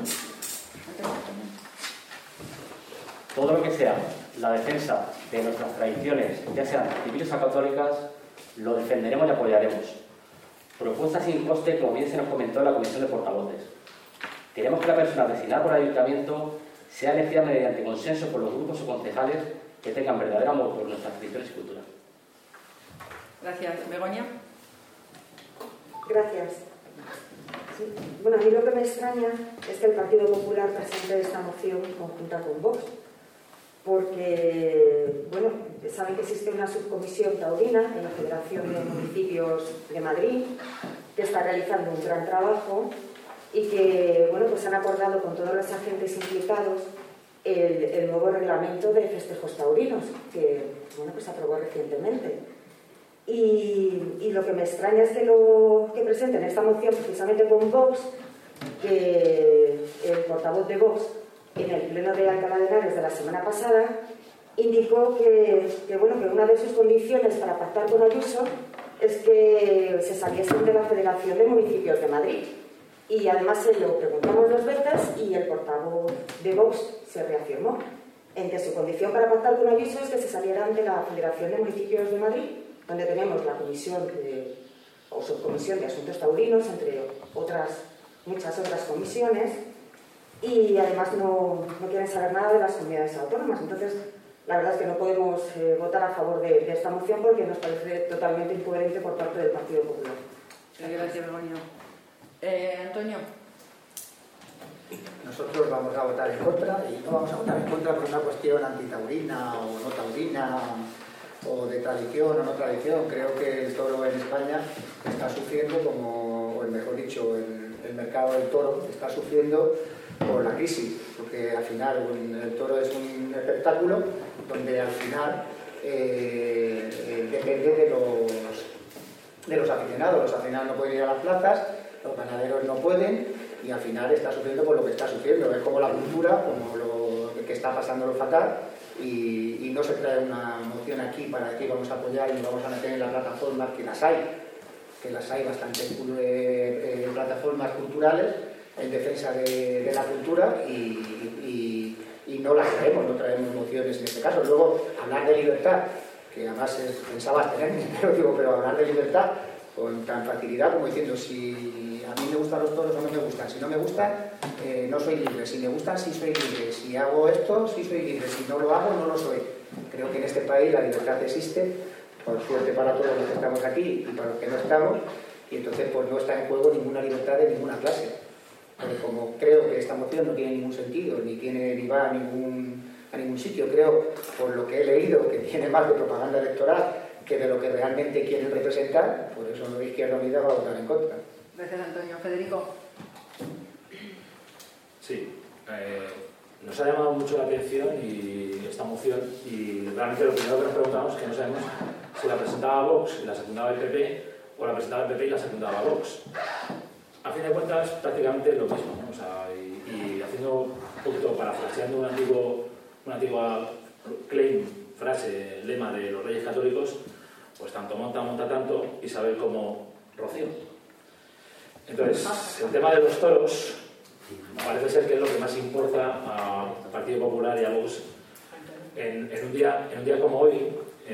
Speaker 10: Todo lo que sea la defensa de nuestras tradiciones, ya sean civiles o católicas, lo defenderemos y apoyaremos. Propuestas sin coste, como bien se nos comentó en la Comisión de Portavoces. Queremos que la persona designada por el Ayuntamiento sea elegida mediante consenso por los grupos o concejales que tengan verdadero amor por nuestras tradiciones y cultura.
Speaker 1: Gracias. Begoña.
Speaker 4: Gracias. Sí. Bueno, a mí lo que me extraña es que el Partido Popular presente esta moción conjunta con Vox, porque, bueno, saben que existe una subcomisión taurina en la Federación de Municipios de Madrid que está realizando un gran trabajo y que, bueno, pues han acordado con todos los agentes implicados el nuevo reglamento de festejos taurinos que, bueno, pues se aprobó recientemente. Y lo que me extraña es que presenten esta moción precisamente con Vox, que el portavoz de Vox en el pleno de Alcalá de Henares de la semana pasada indicó que una de sus condiciones para pactar con Ayuso es que se saliesen de la Federación de Municipios de Madrid. Y además se lo preguntamos 2 veces y el portavoz de Vox se reafirmó en que su condición para pactar con Ayuso es que se salieran de la Federación de Municipios de Madrid, donde tenemos la comisión o subcomisión de asuntos taurinos, entre muchas otras comisiones, y además no quieren saber nada de las comunidades autónomas. Entonces, la verdad es que no podemos votar a favor de esta moción porque nos parece totalmente incoherente por parte del Partido Popular.
Speaker 1: Gracias, Begoña. Antonio.
Speaker 7: Nosotros vamos a votar en contra, y no vamos a votar en contra por una cuestión antitaurina o no taurina, o de tradición o no tradición. Creo que el toro en España está sufriendo, o mejor dicho, el mercado del toro está sufriendo por la crisis, porque al final el toro es un espectáculo donde al final depende de los aficionados. Los aficionados no pueden ir a las plazas, los ganaderos no pueden, y al final está sufriendo por lo que está sufriendo. Es como la cultura, como lo que está pasando lo fatal, y no se trae una moción aquí para decir vamos a apoyar y vamos a meter en la plataforma, que las hay bastantes plataformas culturales en defensa de la cultura, y no las traemos, no traemos mociones en este caso. Luego, hablar de libertad, que además pensaba abstenerme, pero hablar de libertad con tan facilidad como diciendo si a mí me gustan los toros o no me gustan, si no me gustan no soy libre, si me gustan sí soy libre, si hago esto sí soy libre, si no lo hago no lo soy. Creo que en este país la libertad existe, por suerte para todos los que estamos aquí y para los que no estamos, y entonces pues no está en juego ninguna libertad de ninguna clase. Porque como creo que esta moción no tiene ningún sentido, ni va a ningún sitio, creo, por lo que he leído, que tiene más de propaganda electoral que de lo que realmente quieren representar, por eso Izquierda Unida va a votar en contra.
Speaker 1: Gracias, Antonio. Federico.
Speaker 8: Sí, nos ha llamado mucho la atención esta moción, y realmente lo primero que nos preguntamos es que no sabemos si la presentaba Vox y la secundaba el PP, o la presentaba el PP y la secundaba Vox. A fin de cuentas, prácticamente lo mismo, ¿no? O sea, y haciendo un poquito, parafraseando una antigua frase, lema de los Reyes Católicos, pues tanto monta tanto, Isabel como Rocío. Entonces, el tema de los toros parece ser que es lo que más importa al Partido Popular y a Vox en un día como hoy,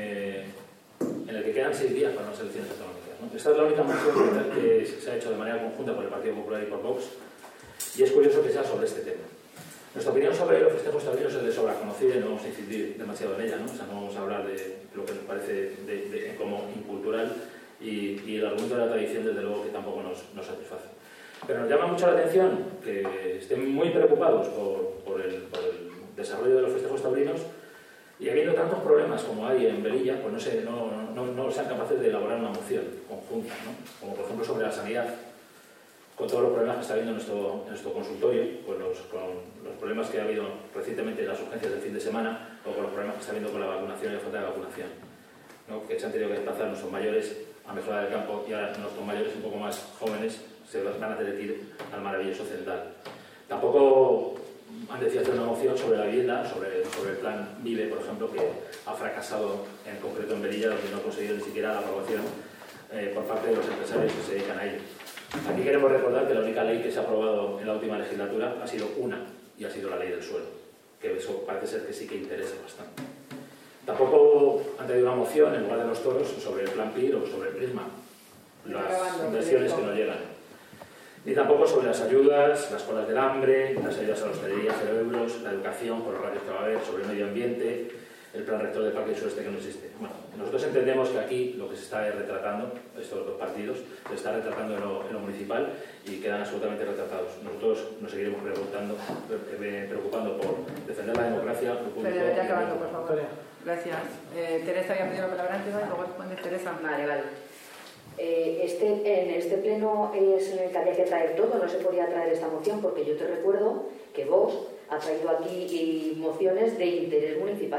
Speaker 8: en el que quedan 6 días para unas elecciones autonómicas, ¿no? Esta es la única moción que se ha hecho de manera conjunta por el Partido Popular y por Vox, y es curioso que sea sobre este tema. Nuestra opinión sobre los festejos taurinos es de sobra conocida y no vamos a incidir demasiado en ella, ¿no? O sea, no vamos a hablar de lo que nos parece como incultural, y el argumento de la tradición, desde luego, que tampoco nos satisface. Pero nos llama mucho la atención que estén muy preocupados por el desarrollo de los festejos taurinos, y habiendo tantos problemas como hay en Velilla, pues no sean capaces de elaborar una moción conjunta, ¿no? Como por ejemplo sobre la sanidad, con todos los problemas que está habiendo en nuestro consultorio, pues con los problemas que ha habido recientemente en las urgencias del fin de semana, o con los problemas que está habiendo con la vacunación y la falta de vacunación, ¿no? Que se han tenido que desplazar nuestros mayores a mejorar el campo, y ahora nuestros mayores un poco más jóvenes se van a tener que ir al maravilloso Cendal. Tampoco han decidido hacer una moción sobre la vivienda, sobre el plan Vive, por ejemplo, que ha fracasado en concreto en Velilla, donde no ha conseguido ni siquiera la aprobación por parte de los empresarios que se dedican a ello. Aquí queremos recordar que la única ley que se ha aprobado en la última legislatura ha sido una, y ha sido la ley del suelo, que eso parece ser que sí que interesa bastante. Tampoco han traído una moción, en lugar de los toros, sobre el plan PIR o sobre el Prisma, las inversiones que no llegan. Ni tampoco sobre las ayudas, las colas del hambre, las ayudas a la hostelería, 0 euros, la educación por los ratios que va a haber, sobre el medio ambiente, el plan rector del Parque Sureste que no existe. Bueno, nosotros entendemos que aquí lo que se está retratando, estos dos partidos, se está retratando en lo municipal, y quedan absolutamente retratados. Nosotros nos seguiremos preocupando por defender la democracia, lo público.
Speaker 1: Pero ya acabando, por favor. Gracias. Teresa había pedido la palabra antes, y luego responde Teresa.
Speaker 11: Vale. En este pleno es en el que había que traer todo, no se podía traer esta moción, porque yo te recuerdo que Vox ha traído aquí mociones de interés municipal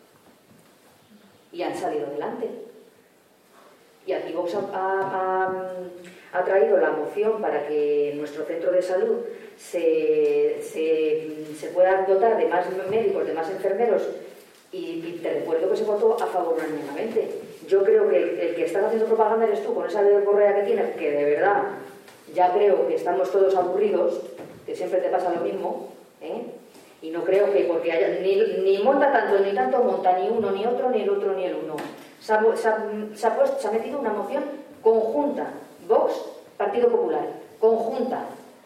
Speaker 11: y han salido adelante. Y aquí Vox ha traído la moción para que nuestro centro de salud se pueda dotar de más médicos, de más enfermeros, Y te recuerdo que se votó a favor unánimemente. Yo creo que el que estás haciendo propaganda eres tú, con esa correa que tienes, que de verdad ya creo que estamos todos aburridos, que siempre te pasa lo mismo, ¿eh? Y no creo que porque haya, ni monta tanto, ni tanto monta, ni uno, ni otro, ni el otro, ni el uno. Se ha metido una moción conjunta, Vox, Partido Popular, conjunta.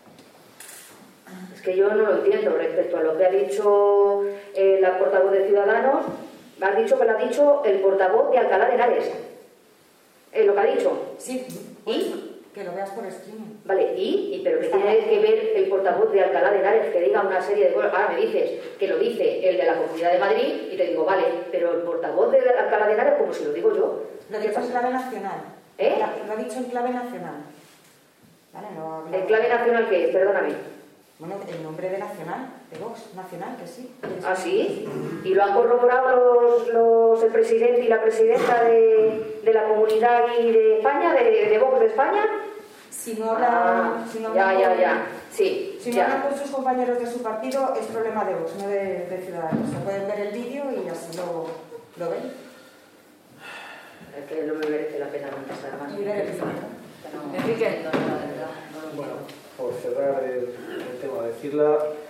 Speaker 11: Es que yo no lo entiendo respecto a lo que ha dicho la portavoz de Ciudadanos. Has dicho que lo ha dicho el portavoz de Alcalá de Henares. Lo que ha dicho.
Speaker 4: Sí.
Speaker 11: ¿Y?
Speaker 4: Que lo veas por streaming.
Speaker 11: Vale, pero que tiene que ver el portavoz de Alcalá de Henares que diga una serie de cosas. Ahora me dices que lo dice el de la Comunidad de Madrid y te digo, vale, pero el portavoz de Alcalá de Henares, como si lo digo yo.
Speaker 4: Lo ha dicho en clave nacional. Lo ha dicho en clave nacional. ¿Vale? No,
Speaker 11: ¿En clave nacional qué es? Perdóname.
Speaker 4: Bueno, el nombre de Nacional, de Vox, Nacional, que sí.
Speaker 11: ¿Ah, sí? ¿Y lo han corroborado el presidente y la presidenta de la Comunidad y de España, de Vox de España?
Speaker 4: Si no hablan...
Speaker 11: Sí,
Speaker 4: si no hablan con sus compañeros de su partido, es problema de Vox, no de Ciudadanos. Se pueden ver el vídeo y así lo ven.
Speaker 11: Es que no me merece la pena contestar más.
Speaker 1: Enrique.
Speaker 9: Bueno, por cerrar el tema, decirle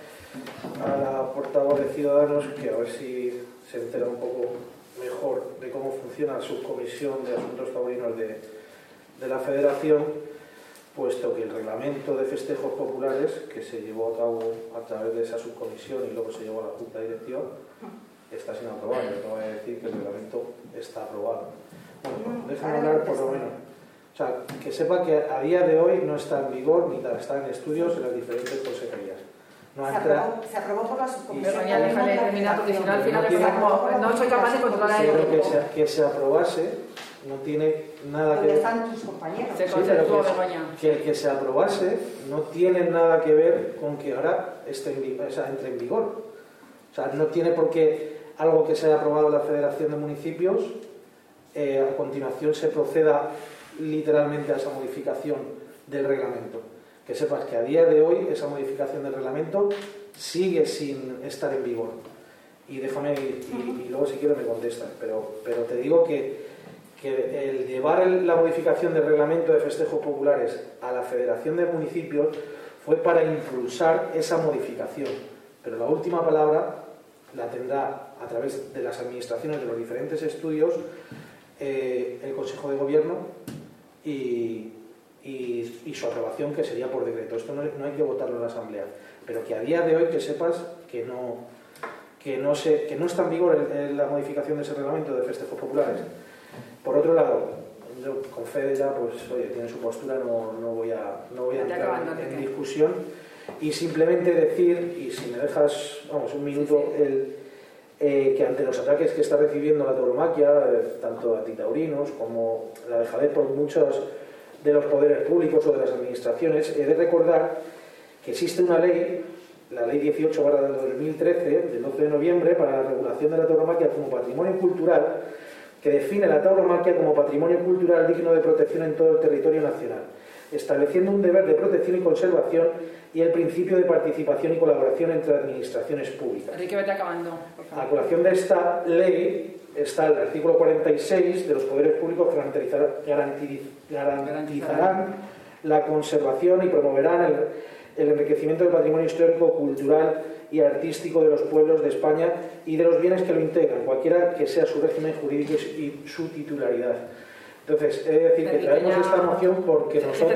Speaker 9: a la portavoz de Ciudadanos que a ver si se entera un poco mejor de cómo funciona la subcomisión de asuntos taurinos de la Federación, puesto que el reglamento de festejos populares que se llevó a cabo a través de esa subcomisión y luego se llevó a la Junta de Dirección está sin aprobar. Yo no voy a decir que el reglamento está aprobado. Bueno, déjame hablar por lo menos. O sea, que sepa que a día de hoy no está en vigor ni está en estudios en las diferentes consejerías.
Speaker 4: Se aprobó por la subcomisión.
Speaker 1: Pero ya déjale terminar porque si no al final no soy capaz de controlar el tiempo.
Speaker 9: Que se aprobase no tiene nada que ver.
Speaker 4: ¿Dónde están tus compañeros?
Speaker 1: Se consensuó, Begoña.
Speaker 9: Que se aprobase no tiene nada que ver con que ahora entre en vigor. O sea, no tiene por qué algo que se haya aprobado en la Federación de Municipios a continuación se proceda literalmente a esa modificación del reglamento. Que sepas que a día de hoy esa modificación del reglamento sigue sin estar en vigor. Y déjame, y luego si quieres me contestas, pero te digo que el llevar la modificación del reglamento de festejos populares a la Federación de Municipios fue para impulsar esa modificación. Pero la última palabra la tendrá a través de las administraciones de los diferentes estudios el Consejo de Gobierno y su aprobación, que sería por decreto. Esto no hay que votarlo en la Asamblea, pero que a día de hoy que sepas que no está en vigor la modificación de ese reglamento de festejos populares. Por otro lado, yo con Fede ya, pues oye, tiene su postura, no voy a entrar en discusión, y simplemente decir, y si me dejas un minuto, que ante los ataques que está recibiendo la tauromaquia, tanto antitaurinos como la dejadez por muchos de los poderes públicos o de las administraciones, he de recordar que existe una ley, la Ley 18/2013, del 12 de noviembre, para la regulación de la tauromaquia como patrimonio cultural, que define la tauromaquia como patrimonio cultural digno de protección en todo el territorio nacional, estableciendo un deber de protección y conservación y el principio de participación y colaboración entre administraciones públicas.
Speaker 1: Enrique, vete acabando.
Speaker 9: A colación de esta ley está el artículo 46 de los poderes públicos que garantizarán la conservación y promoverán el enriquecimiento del patrimonio histórico, cultural y artístico de los pueblos de España y de los bienes que lo integran, cualquiera que sea su régimen jurídico y su titularidad. Entonces, he de decir que traemos esta moción porque nosotros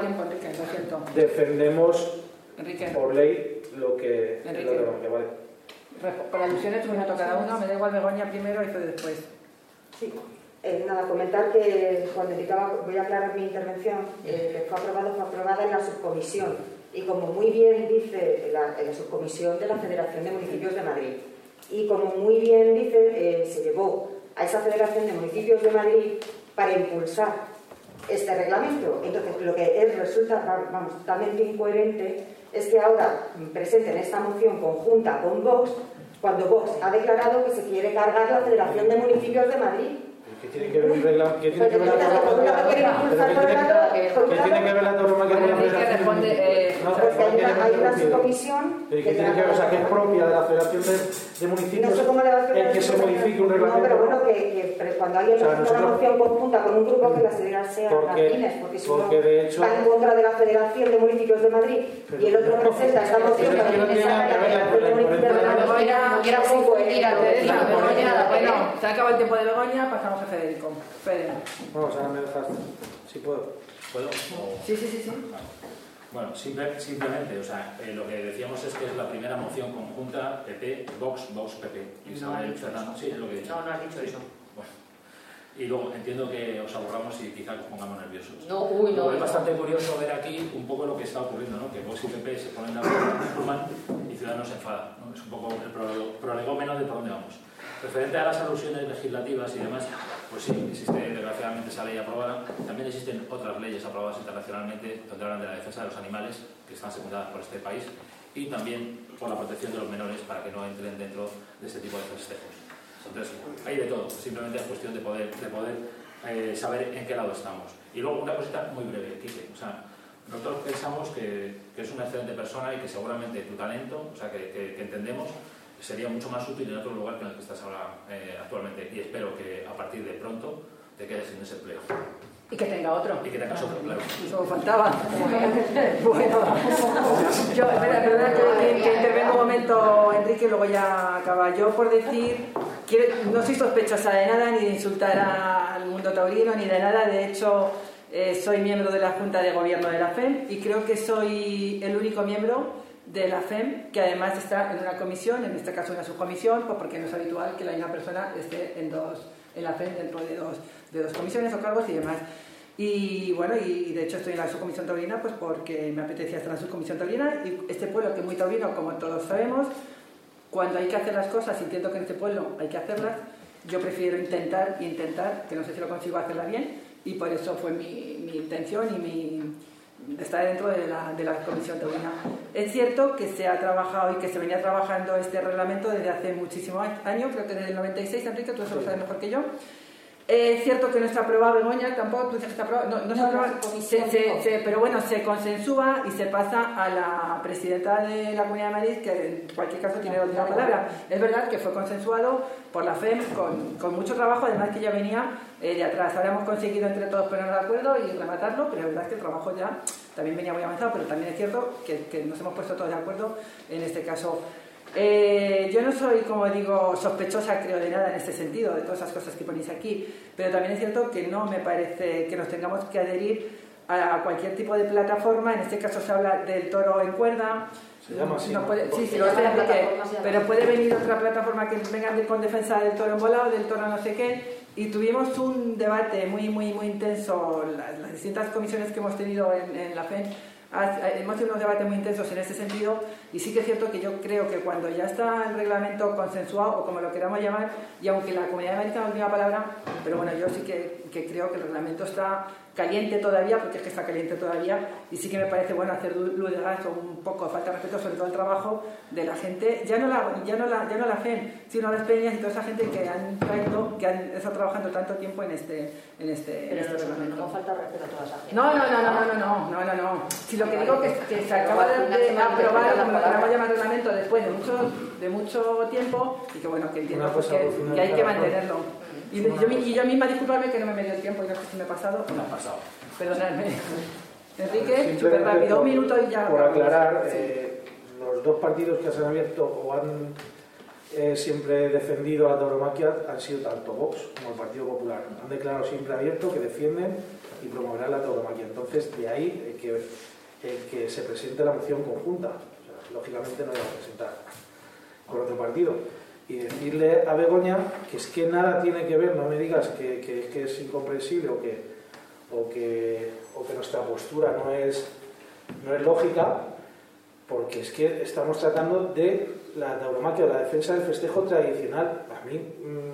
Speaker 9: defendemos por ley lo que vale.
Speaker 1: Por alusiones, un minuto cada uno, me da igual Begoña primero y Fede después.
Speaker 4: Sí. Nada, comentar que cuando indicaba, voy a aclarar mi intervención, que fue aprobada en la subcomisión, y como muy bien dice la subcomisión de la Federación de Municipios de Madrid, y como muy bien dice, se llevó a esa Federación de Municipios de Madrid para impulsar este reglamento. Entonces, lo que resulta totalmente incoherente es que ahora presenten esta moción conjunta con Vox, cuando Vox ha declarado que se quiere cargar la Federación de Municipios de Madrid.
Speaker 9: ¿Qué tiene que ver un reglamento? ¿Qué tiene que ver la tauromaquia? ¿Qué tiene que ver la tauromaquia con la Federación de Municipios?
Speaker 4: Hay una subcomisión
Speaker 9: ¿Qué tiene que ver? O sea, que es propia de la Federación de Municipios
Speaker 4: no sé cómo le va a hacer
Speaker 9: el que se modifique un reglamento.
Speaker 4: No, pero bueno, que cuando alguien hace una moción conjunta con un grupo, que las ideas sean afines, porque si no
Speaker 9: de hecho,
Speaker 4: va en contra de la Federación de Municipios de Madrid y el otro presenta esta moción para que no salga la Federación de Municipios de Madrid.
Speaker 1: Bueno, se acaba el tiempo de Begoña, pasamos a Federico.
Speaker 9: Vamos, ahora me dejas, si puedo.
Speaker 8: ¿Puedo?
Speaker 1: Sí.
Speaker 8: Bueno, simplemente, o sea, lo que decíamos es que es la primera moción conjunta PP, Vox, PP. Isabel, Fernando, sí, es lo que he dicho.
Speaker 11: No has dicho eso.
Speaker 8: Bueno. Y luego entiendo que os aburramos y quizá os pongamos nerviosos.
Speaker 11: No.
Speaker 8: Es bastante curioso ver aquí un poco lo que está ocurriendo, ¿no? Que Vox y PP se ponen de acuerdo y Ciudadanos se enfada, ¿no? Es un poco el prolegómeno de por dónde vamos. Referente a las alusiones legislativas y demás, pues sí, existe desgraciadamente esa ley aprobada. También existen otras leyes aprobadas internacionalmente donde hablan de la defensa de los animales que están secundadas por este país y también por la protección de los menores para que no entren dentro de este tipo de festejos. Entonces, hay de todo, simplemente es cuestión de poder saber en qué lado estamos. Y luego una cosita muy breve, Quique. O sea, nosotros pensamos que es una excelente persona y que seguramente tu talento, o sea, que entendemos, sería mucho más útil en otro lugar que en el que estás ahora actualmente. Y espero que a partir de pronto te quedes sin ese empleo.
Speaker 1: Y que tenga otro.
Speaker 8: Y que tengas otro, claro.
Speaker 1: Eso faltaba. Bueno, yo, perdona que intervengo un momento, Enrique, y luego ya acaba. Yo, por decir, no soy sospechosa de nada, ni de insultar al mundo taurino, ni de nada. De hecho, soy miembro de la Junta de Gobierno de la FEM y creo que soy el único miembro de la FEM que además está en una comisión, en este caso una subcomisión, pues porque no es habitual que la misma persona esté en la FEM dentro de dos comisiones o cargos y demás. Y bueno, y de hecho estoy en la subcomisión taurina pues porque me apetecía estar en la subcomisión taurina y este pueblo que es muy taurino, como todos sabemos, cuando hay que hacer las cosas, entiendo que en este pueblo hay que hacerlas, yo prefiero intentar, que no sé si lo consigo hacerla bien, y por eso fue mi intención y estar dentro de la comisión taurina. Es cierto que se ha trabajado y que se venía trabajando este reglamento desde hace muchísimos años, creo que desde el 96, Enrique, tú eso lo sabes mejor que yo. Es cierto que no está aprobado, Begoña, tampoco, tú dices que está aprobado, no se aprueba, pero bueno, se consensúa y se pasa a la presidenta de la Comunidad de Madrid, que en cualquier caso tiene la última palabra. Es verdad que fue consensuado por la FEM con mucho trabajo, además que ya venía de atrás. Ahora hemos conseguido entre todos ponernos de acuerdo y rematarlo, pero es verdad que el trabajo ya también venía muy avanzado, pero también es cierto que nos hemos puesto todos de acuerdo en este caso. Yo no soy, como digo, sospechosa, creo, de nada en este sentido, de todas esas cosas que ponéis aquí, pero también es cierto que no me parece que nos tengamos que adherir a cualquier tipo de plataforma. En este caso se habla del toro en cuerda.
Speaker 9: Se llama así.
Speaker 1: No puede, sí, lo sé, pero puede venir otra plataforma que venga con defensa del toro embolado, del toro no sé qué. Y tuvimos un debate muy intenso, las distintas comisiones que hemos tenido en la FEM. Hemos tenido unos debates muy intensos en ese sentido y sí que es cierto que yo creo que cuando ya está el reglamento consensuado o como lo queramos llamar, y aunque la Comunidad de Madrid tiene la última palabra, pero bueno, yo sí que creo que el reglamento está caliente todavía, porque es que está caliente todavía, y sí que me parece bueno hacer luz de gas o un poco falta de respeto sobre todo el trabajo de la gente, ya no la FEM, sino las peñas y toda esa gente que han estado trabajando tanto tiempo en este reglamento.
Speaker 11: No falta de respeto a toda esa gente.
Speaker 1: No. Si lo que digo que se acaba de aprobar, como lo queramos llamar reglamento, después de mucho tiempo, y que bueno, que entiendo pues, que hay que mantenerlo. Y yo misma, disculpadme que no me dio el tiempo y no sé si me he pasado.
Speaker 8: No ha pasado.
Speaker 1: Perdonadme. Enrique, súper rápido, 1 minuto y ya.
Speaker 9: Por aclarar, los dos partidos que se han abierto o han siempre defendido a la tauromaquia han sido tanto Vox como el Partido Popular. Han declarado siempre abierto que defienden y promoverán la tauromaquia. Entonces, de ahí que se presente la moción conjunta. O sea, lógicamente no la va a presentar con otro partido. Y decirle a Begoña que es que nada tiene que ver, no me digas que es incomprensible o que nuestra postura no es lógica, porque es que estamos tratando de la tauromaquia, la defensa del festejo tradicional. A mí,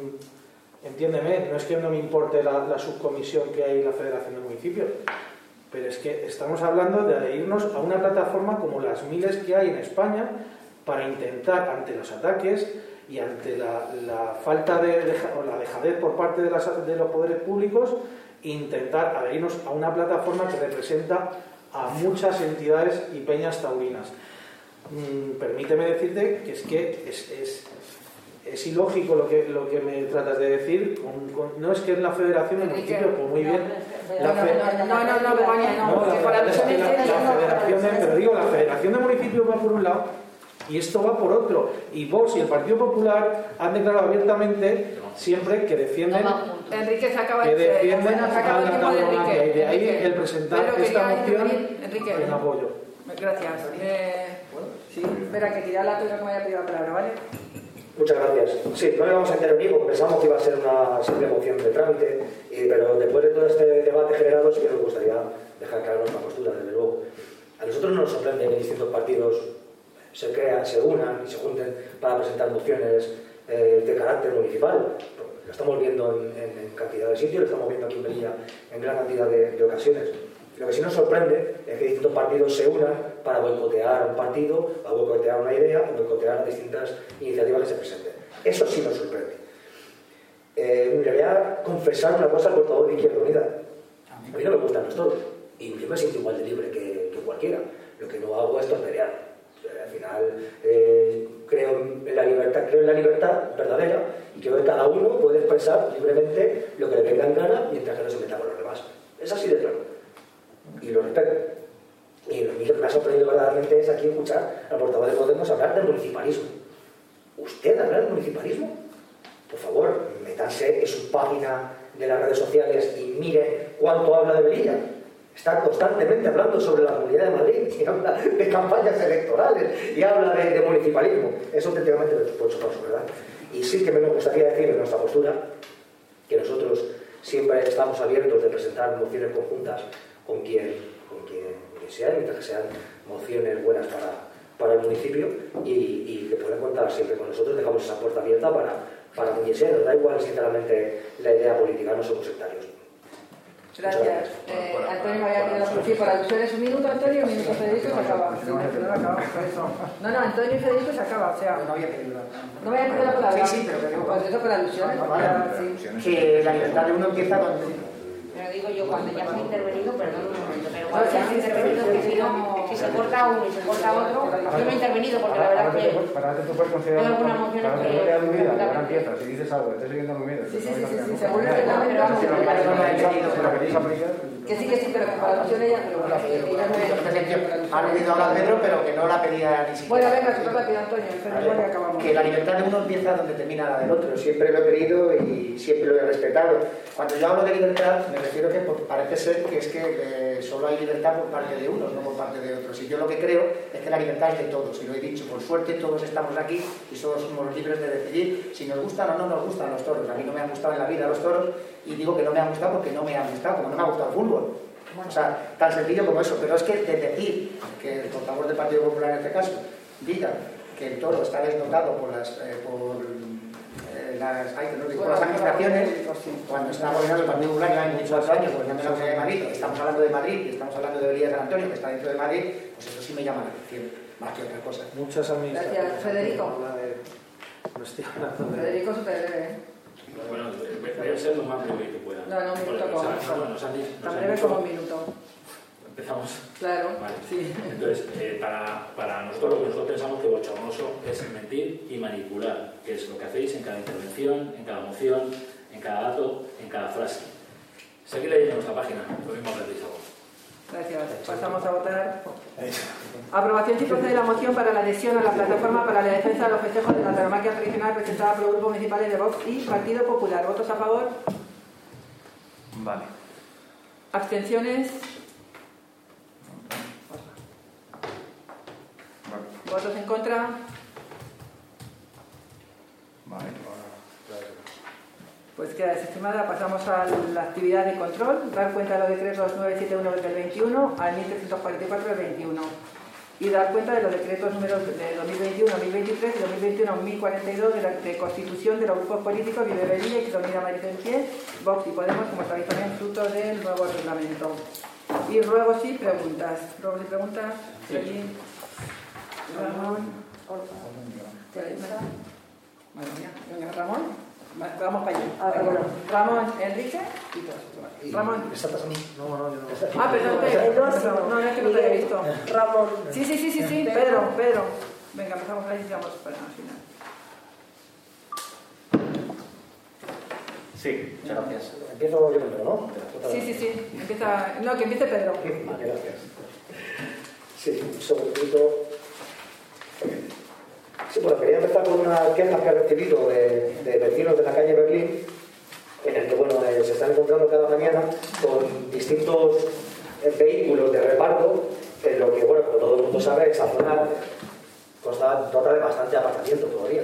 Speaker 9: entiéndeme, no es que no me importe la subcomisión que hay en la Federación de Municipios, pero es que estamos hablando de adherirnos a una plataforma como las miles que hay en España para intentar, ante los ataques y ante la falta o la dejadez por parte de los poderes públicos, intentar adherirnos a una plataforma que representa a muchas entidades y peñas taurinas. Permíteme decirte que es ilógico lo que me tratas de decir. No es que en la Federación de Municipios, pues muy bien. La Federación de Municipios va por un lado y esto va por otro. Y Vox y el Partido Popular han declarado abiertamente siempre que defienden
Speaker 1: Enrique, se acaba
Speaker 9: a
Speaker 1: de
Speaker 9: la tauromaquia, y de ahí el presentar esta moción en apoyo.
Speaker 1: Gracias. Sí, espera, que tirar la tuya que me haya pedido la palabra, ¿vale?
Speaker 6: Muchas gracias. Sí, no le vamos a intervenir porque pensamos que iba a ser una simple moción de trámite, pero después de todo este debate generado sí que nos gustaría dejar clara nuestra postura, desde luego. A nosotros no nos sorprende que distintos partidos se crean, se unan y se junten para presentar mociones de carácter municipal. Lo estamos viendo en cantidad de sitios, lo estamos viendo aquí en Melilla en gran cantidad de ocasiones. Lo que sí nos sorprende es que distintos partidos se unan para boicotear a un partido, para boicotear una idea, para boicotear distintas iniciativas que se presenten. Eso sí nos sorprende. Le voy a confesar una cosa al portavoz de Izquierda Unida. A mí no me gustan los toros, y yo me siento igual de libre que cualquiera. Lo que no hago es torpedear. Al final creo en la libertad verdadera, y creo que cada uno puede expresar libremente lo que le venga en gana mientras que no se meta con los demás. Es así de claro. Y lo respeto. Y lo que me ha sorprendido verdaderamente es aquí escuchar al portavoz de Podemos hablar del municipalismo. ¿Usted habla del municipalismo? Por favor, métanse en su página de las redes sociales y miren cuánto habla de Melilla. Está constantemente hablando sobre la Comunidad de Madrid y habla de campañas electorales y habla de municipalismo. Es auténticamente vergonzoso, ¿verdad? Y sí que me gustaría decir en nuestra postura que nosotros siempre estamos abiertos de presentar mociones conjuntas con quien sea, mientras que sean mociones buenas para el municipio, y que pueden contar siempre con nosotros. Dejamos esa puerta abierta para quien sea. Nos da igual, sinceramente, la idea política, no somos sectarios.
Speaker 1: Gracias. Antonio me había pedido por para alusiones un minuto, Antonio, un minuto Federico y se acaba. No, Antonio y Federico se acaba, o sea.
Speaker 7: No había pedido la palabra.
Speaker 1: ¿No me había pedido la palabra?
Speaker 7: Sí, pero
Speaker 1: pues eso por alusiones.
Speaker 7: Que la libertad de uno empieza cuando...
Speaker 11: Pero digo yo, cuando ya se ha intervenido, perdón un momento, pero cuando ya se ha intervenido, que si se corta uno y se corta otro, yo no he intervenido porque la verdad que...
Speaker 2: Para que tú puedes considerar...
Speaker 11: Hay alguna moción
Speaker 2: para que no te mi vida, ahora empiezas, si dices algo, estás siguiendo mi vida.
Speaker 1: Sí, seguro que no, pero vamos, que sí, pero que para alusiones ya...
Speaker 7: Ha venido ahora Pedro, pero que no la pedía ni siquiera.
Speaker 1: Bueno, venga, que rápido, Antonio, acabamos.
Speaker 7: Que la libertad de uno empieza donde termina la del otro. Siempre lo he querido y siempre lo he respetado. Cuando yo hablo de libertad, me refiero que parece ser que es que solo hay libertad por parte de unos, no por parte de otros. Y yo lo que creo es que la libertad es de todos, y lo he dicho, por suerte todos estamos aquí y todos somos libres de decidir si nos gustan o no nos gustan los toros. A mí no me han gustado en la vida los toros, y digo que no me han gustado porque no me han gustado, como no me ha gustado el fútbol. O sea, tan sencillo como eso. Pero es que de decir que el portavoz del Partido Popular en este caso diga que el toro está desnotado por las administraciones, cuando está gobernando el Partido Popular ya hay muchos años gobernando la Comunidad de Madrid, estamos hablando de Madrid y estamos hablando de Belilla de San Antonio, que está dentro de Madrid, pues eso sí me llama la atención, más que otra cosa.
Speaker 9: Muchas administraciones.
Speaker 1: Gracias, Federico. Federico, súper breve.
Speaker 8: Bueno, voy a ser lo más breve que pueda.
Speaker 1: No, un minuto como. Tan breve como un minuto.
Speaker 8: ¿Empezamos?
Speaker 1: Claro,
Speaker 8: vale.
Speaker 1: Sí.
Speaker 8: Entonces, para nosotros, lo que nosotros pensamos que bochornoso es mentir y manipular, que es lo que hacéis en cada intervención, en cada moción, en cada dato, en cada frase. Seguid leyendo nuestra página, lo mismo aprendéis algo.
Speaker 1: Gracias. Pasamos a votar. Aprobación si procede la moción para la adhesión a la plataforma para la defensa de los festejos de la tauromaquia tradicional presentada por los grupos municipales de Vox y Partido Popular. ¿Votos a favor?
Speaker 2: Vale.
Speaker 1: ¿Abstenciones?
Speaker 2: Vale.
Speaker 1: ¿Votos en contra?
Speaker 2: Vale.
Speaker 1: Pues queda desestimada. Pasamos a la actividad de control. Dar cuenta de los decretos 971 del 21 al 1344 del 21. Y dar cuenta de los decretos números de 2021, 2023 y 2021-1042 de constitución de los grupos políticos Vive Melilla y Izquierda Unida Madrid en Pie, Vox y Podemos como tradicional fruto del nuevo reglamento. Y ruegos y preguntas. Ruegos y preguntas. Sí. Ramón. Madre mía, venga, Ramón, vamos para allá.
Speaker 3: Bueno.
Speaker 1: Ramón, Enrique y todos. Ramón.
Speaker 9: ¿Me saltas a mí? No, yo no.
Speaker 1: Perdón, no, es que no te había visto.
Speaker 3: Ramón.
Speaker 1: Sí, Pedro. Venga, empezamos ahí y vamos para el final.
Speaker 10: Sí, muchas gracias.
Speaker 6: Empiezo yo primero, ¿no?
Speaker 1: Sí. Empieza... No, que empiece Pedro.
Speaker 6: Vale, gracias. Sí, un segundito. Sí, bueno, quería empezar con una queja que he recibido de vecinos de la calle Berlín, en el que, bueno, se están encontrando cada mañana con distintos vehículos de reparto, en lo que, bueno, como todo el mundo sabe, esa zona dota de bastante aparcamiento todavía.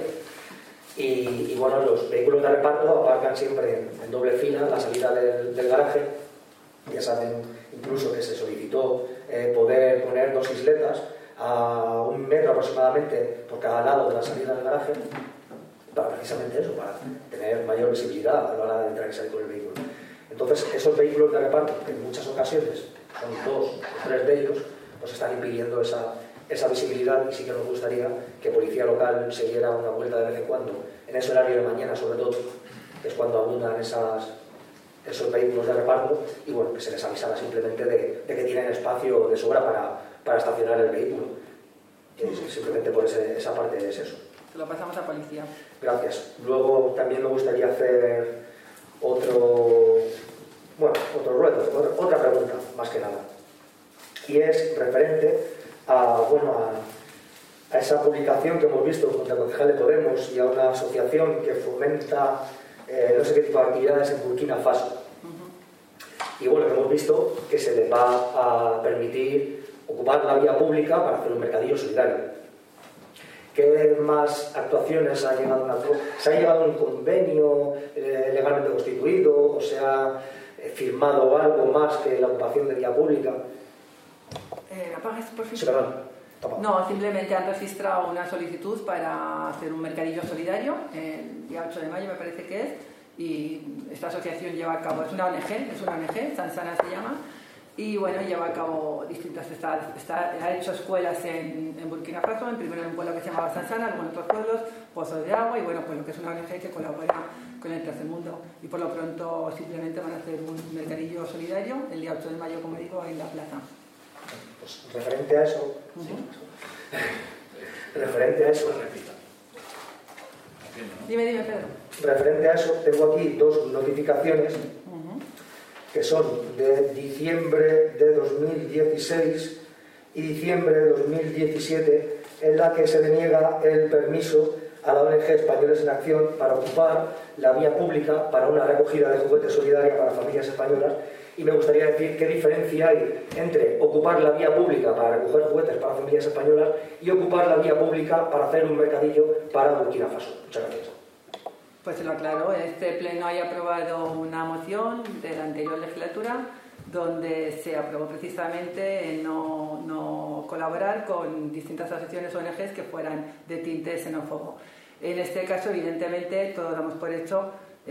Speaker 6: Y bueno, los vehículos de reparto aparcan siempre en doble fila a la salida del garaje. Ya saben incluso que se solicitó poder poner 2 isletas a 1 metro aproximadamente por cada lado de la salida del garaje, para precisamente eso, para tener mayor visibilidad a la hora de entrar y salir con el vehículo. Entonces, esos vehículos de reparto, que en muchas ocasiones son 2 o 3 de ellos, pues están impidiendo esa visibilidad, y sí que nos gustaría que Policía Local se diera una vuelta de vez en cuando, en ese horario de mañana sobre todo, que es cuando abundan esos vehículos de reparto, y bueno, que se les avisara simplemente de que tienen espacio de sobra para estacionar el vehículo. Simplemente por esa parte es eso.
Speaker 1: Se lo pasamos a policía.
Speaker 6: Gracias. Luego también me gustaría hacer otro ruedo, otra pregunta, más que nada. Y es referente a esa publicación que hemos visto junto al concejal de Podemos y a una asociación que fomenta no sé qué tipo de actividades en Burkina Faso. Y bueno, hemos visto que se les va a permitir ocupar la vía pública para hacer un mercadillo solidario. ¿Qué más actuaciones ha llegado a ¿Se ha llegado a un convenio legalmente constituido o se ha firmado algo más que la ocupación de vía pública?
Speaker 1: ¿Apagas, por fin?
Speaker 6: Sí, perdón.
Speaker 1: No, simplemente han registrado una solicitud para hacer un mercadillo solidario el día 8 de mayo, me parece que es, y esta asociación lleva a cabo, es una ONG, Sansana se llama, y bueno, lleva a cabo distintas, ha hecho escuelas en Burkina Faso, primero en un pueblo que se llamaba Sansana, luego en otros pueblos, pozos de agua, y bueno, pues lo que es una ONG que colabora con el Tercer Mundo, y por lo pronto simplemente van a hacer un mercadillo solidario el día 8 de mayo, como digo, en la plaza.
Speaker 6: Pues referente a eso,
Speaker 1: Dime, Pedro.
Speaker 6: Referente a eso, tengo aquí 2 notificaciones que son de diciembre de 2016 y diciembre de 2017, en la que se deniega el permiso a la ONG Españoles en Acción para ocupar la vía pública para una recogida de juguetes solidaria para familias españolas. Y me gustaría decir qué diferencia hay entre ocupar la vía pública para recoger juguetes para familias españolas y ocupar la vía pública para hacer un mercadillo para Burkina Faso. Muchas gracias.
Speaker 1: Pues se lo aclaro. Este pleno haya aprobado una moción de la anterior legislatura donde se aprobó precisamente no colaborar con distintas asociaciones ONGs que fueran de tinte xenófobo. En este caso, evidentemente, todos damos por hecho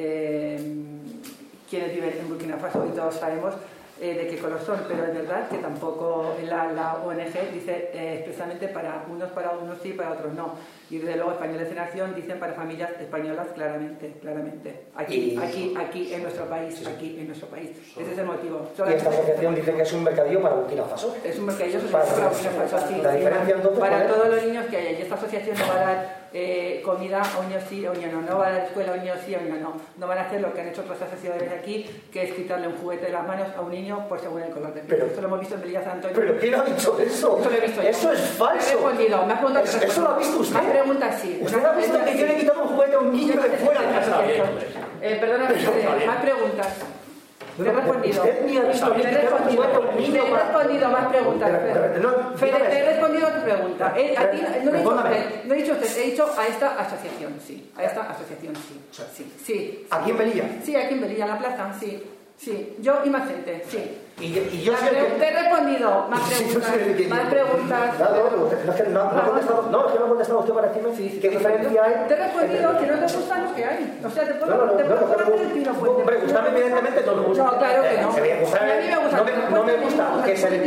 Speaker 1: quienes viven en Burkina Faso y todos sabemos de qué color son, pero es verdad que tampoco la ONG dice expresamente para unos sí, para otros no. Y desde luego Españoles en Acción dicen para familias españolas claramente. Aquí en nuestro país, Ese es el motivo.
Speaker 6: Y esta asociación dice que es un mercadillo para Burkina Faso.
Speaker 1: Es un mercadillo para Burkina Faso, sí.
Speaker 6: La diferencia entonces,
Speaker 1: para todos los niños que hay. Y esta asociación no va a dar comida a un niño sí, a un niño no. No va a dar escuela a un niño sí, a un niño no. No van a hacer lo que han hecho otras asociaciones aquí, que es quitarle un juguete de las manos a un niño por según el color de piel. Esto lo hemos visto en Villa San Antonio.
Speaker 6: ¿Pero quién ha dicho eso?
Speaker 1: Esto lo he visto yo.
Speaker 6: Eso es falso.
Speaker 1: Me he respondido. Me ha preguntado que
Speaker 6: ¿Eso lo ha visto usted?
Speaker 1: Más preguntas sí.
Speaker 6: ¿Usted ha visto que yo le he quitado un juguete a un niño de fuera de casa?
Speaker 1: Perdona, más preguntas. Te he respondido.
Speaker 6: Usted me ha visto que le he quitado un juguete a un niño.
Speaker 1: Te he respondido más preguntas. Fede, te he respondido a tu pregunta. A ti no he dicho usted, he dicho a esta asociación, sí. A esta asociación, sí.
Speaker 6: ¿Aquí en Melilla?
Speaker 1: Sí, aquí en Melilla, en la plaza, sí. Sí, yo y más gente, sí.
Speaker 6: Y yo soy el que...
Speaker 1: Te he respondido, más preguntas.
Speaker 6: No, es que no ha contestado usted para decirme qué diferencia hay.
Speaker 1: Te he respondido que no te gustan los que hay. O sea, te puedo poner el tiro fuerte.
Speaker 6: Hombre, gustarme evidentemente no me gusta.
Speaker 1: No, claro que no.
Speaker 6: A mí me gusta. No me gusta que se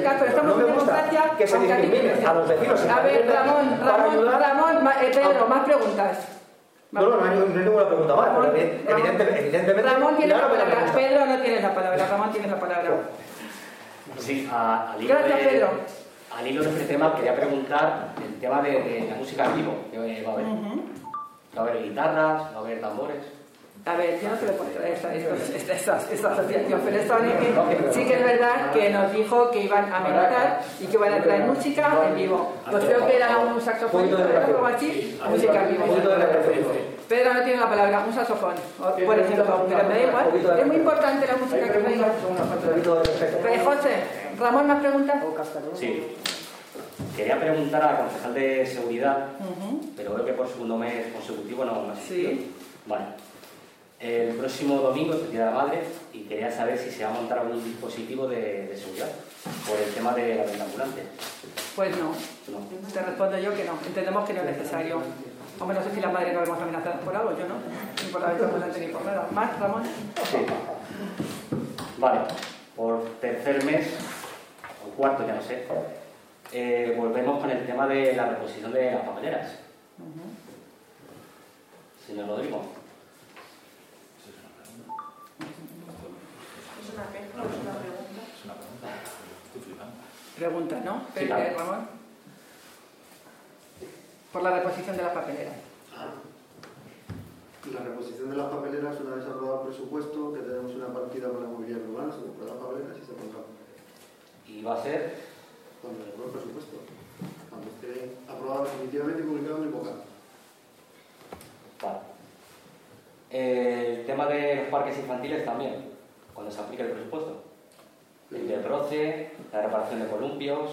Speaker 6: discrimine a los vecinos.
Speaker 1: A ver, Ramón, Pedro, más preguntas.
Speaker 6: No, no hay ninguna pregunta más.
Speaker 1: Ramón,
Speaker 6: Evidentemente.
Speaker 1: Ramón tiene la
Speaker 6: claro,
Speaker 1: palabra. Pedro no tiene la palabra. Ramón tiene la palabra.
Speaker 10: Sí, al hilo
Speaker 1: Gracias, Pedro.
Speaker 10: Al hilo de este tema, quería preguntar el tema de la música en vivo que va a haber. Va a haber guitarras, va a haber tambores.
Speaker 1: A ver, yo no te lo puedo traer esta asociación, pero esta ONG sí que es verdad que nos dijo que iban a amenazar y que iban a traer música en vivo. Pues creo que era un saxofón o algo así, música en vivo. Pedro no tiene la palabra, un saxofón, por ejemplo, pero me da igual. Es muy importante la música que traiga. José, ¿Ramón más preguntas?
Speaker 10: Sí. Quería preguntar a la concejal de seguridad, pero veo que por segundo mes consecutivo no asistió. Sí. Vale. El próximo domingo es el Día de la Madre y quería saber si se va a montar algún dispositivo de seguridad por el tema de la venta ambulante.
Speaker 1: Pues no. Te respondo yo que no. Entendemos que no es necesario. Hombre, no sé si la madre nos vemos amenazadas por algo, yo no. Ni por la venta ambulante ni por nada. ¿Más, Ramón?
Speaker 10: Sí. Vale. Por tercer mes, o cuarto, ya no sé, volvemos con el tema de la reposición de las papeleras. Señor Rodrigo.
Speaker 1: Es una pregunta. Estoy flipando. Pregunta, ¿no?
Speaker 10: Sí, claro.
Speaker 1: Ramón. Por la reposición de las papeleras.
Speaker 12: La reposición de las papeleras, una vez aprobado el presupuesto, que tenemos una partida para mobiliario urbano, se compra las papeleras y se pondrá.
Speaker 10: ¿Y va a ser?
Speaker 12: Cuando se apruebe el presupuesto. Cuando esté aprobado definitivamente y publicado en el vocal.
Speaker 10: Vale. El tema de los parques infantiles también, cuando se aplique el presupuesto. El de broce, la reparación de columpios.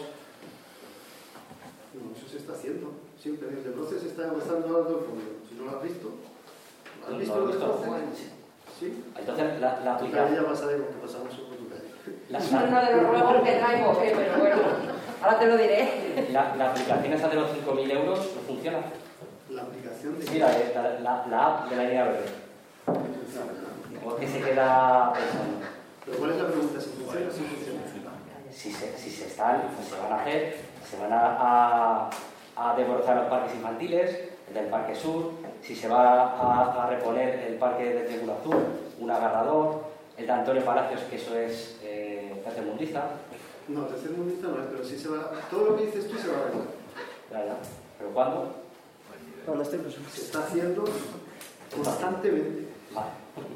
Speaker 12: No, eso se está haciendo. Siempre desde el broce se está avanzando a todo el fondo. Si no lo has visto. ¿Lo has visto? Sí.
Speaker 10: Entonces la aplicación.
Speaker 12: Ya pasaremos que pasamos por tu calle.
Speaker 11: Es uno de los juegos que traigo, pero bueno, ahora te lo diré.
Speaker 10: ¿La aplicación esa de los 5.000 euros no funciona?
Speaker 12: ¿La aplicación de
Speaker 10: sí, la app de la línea verde. ¿Por qué se queda pensando?
Speaker 12: ¿Pero cuál es la pregunta? ¿Si funciona o si funciona?
Speaker 10: Si se están, pues se van a hacer, se van a desbrozar los parques infantiles, el del Parque Sur, si se va a reponer el parque de Triángulo Azul, un agarrador, el de Antonio Palacios, que eso es tercermundista.
Speaker 12: No, tercermundista no es, pero sí se va. Todo lo que dices tú se va a arreglar.
Speaker 10: Ya. ¿Pero cuándo?
Speaker 3: Cuando esté presupuesto.
Speaker 12: Se está haciendo constantemente.
Speaker 10: Vale.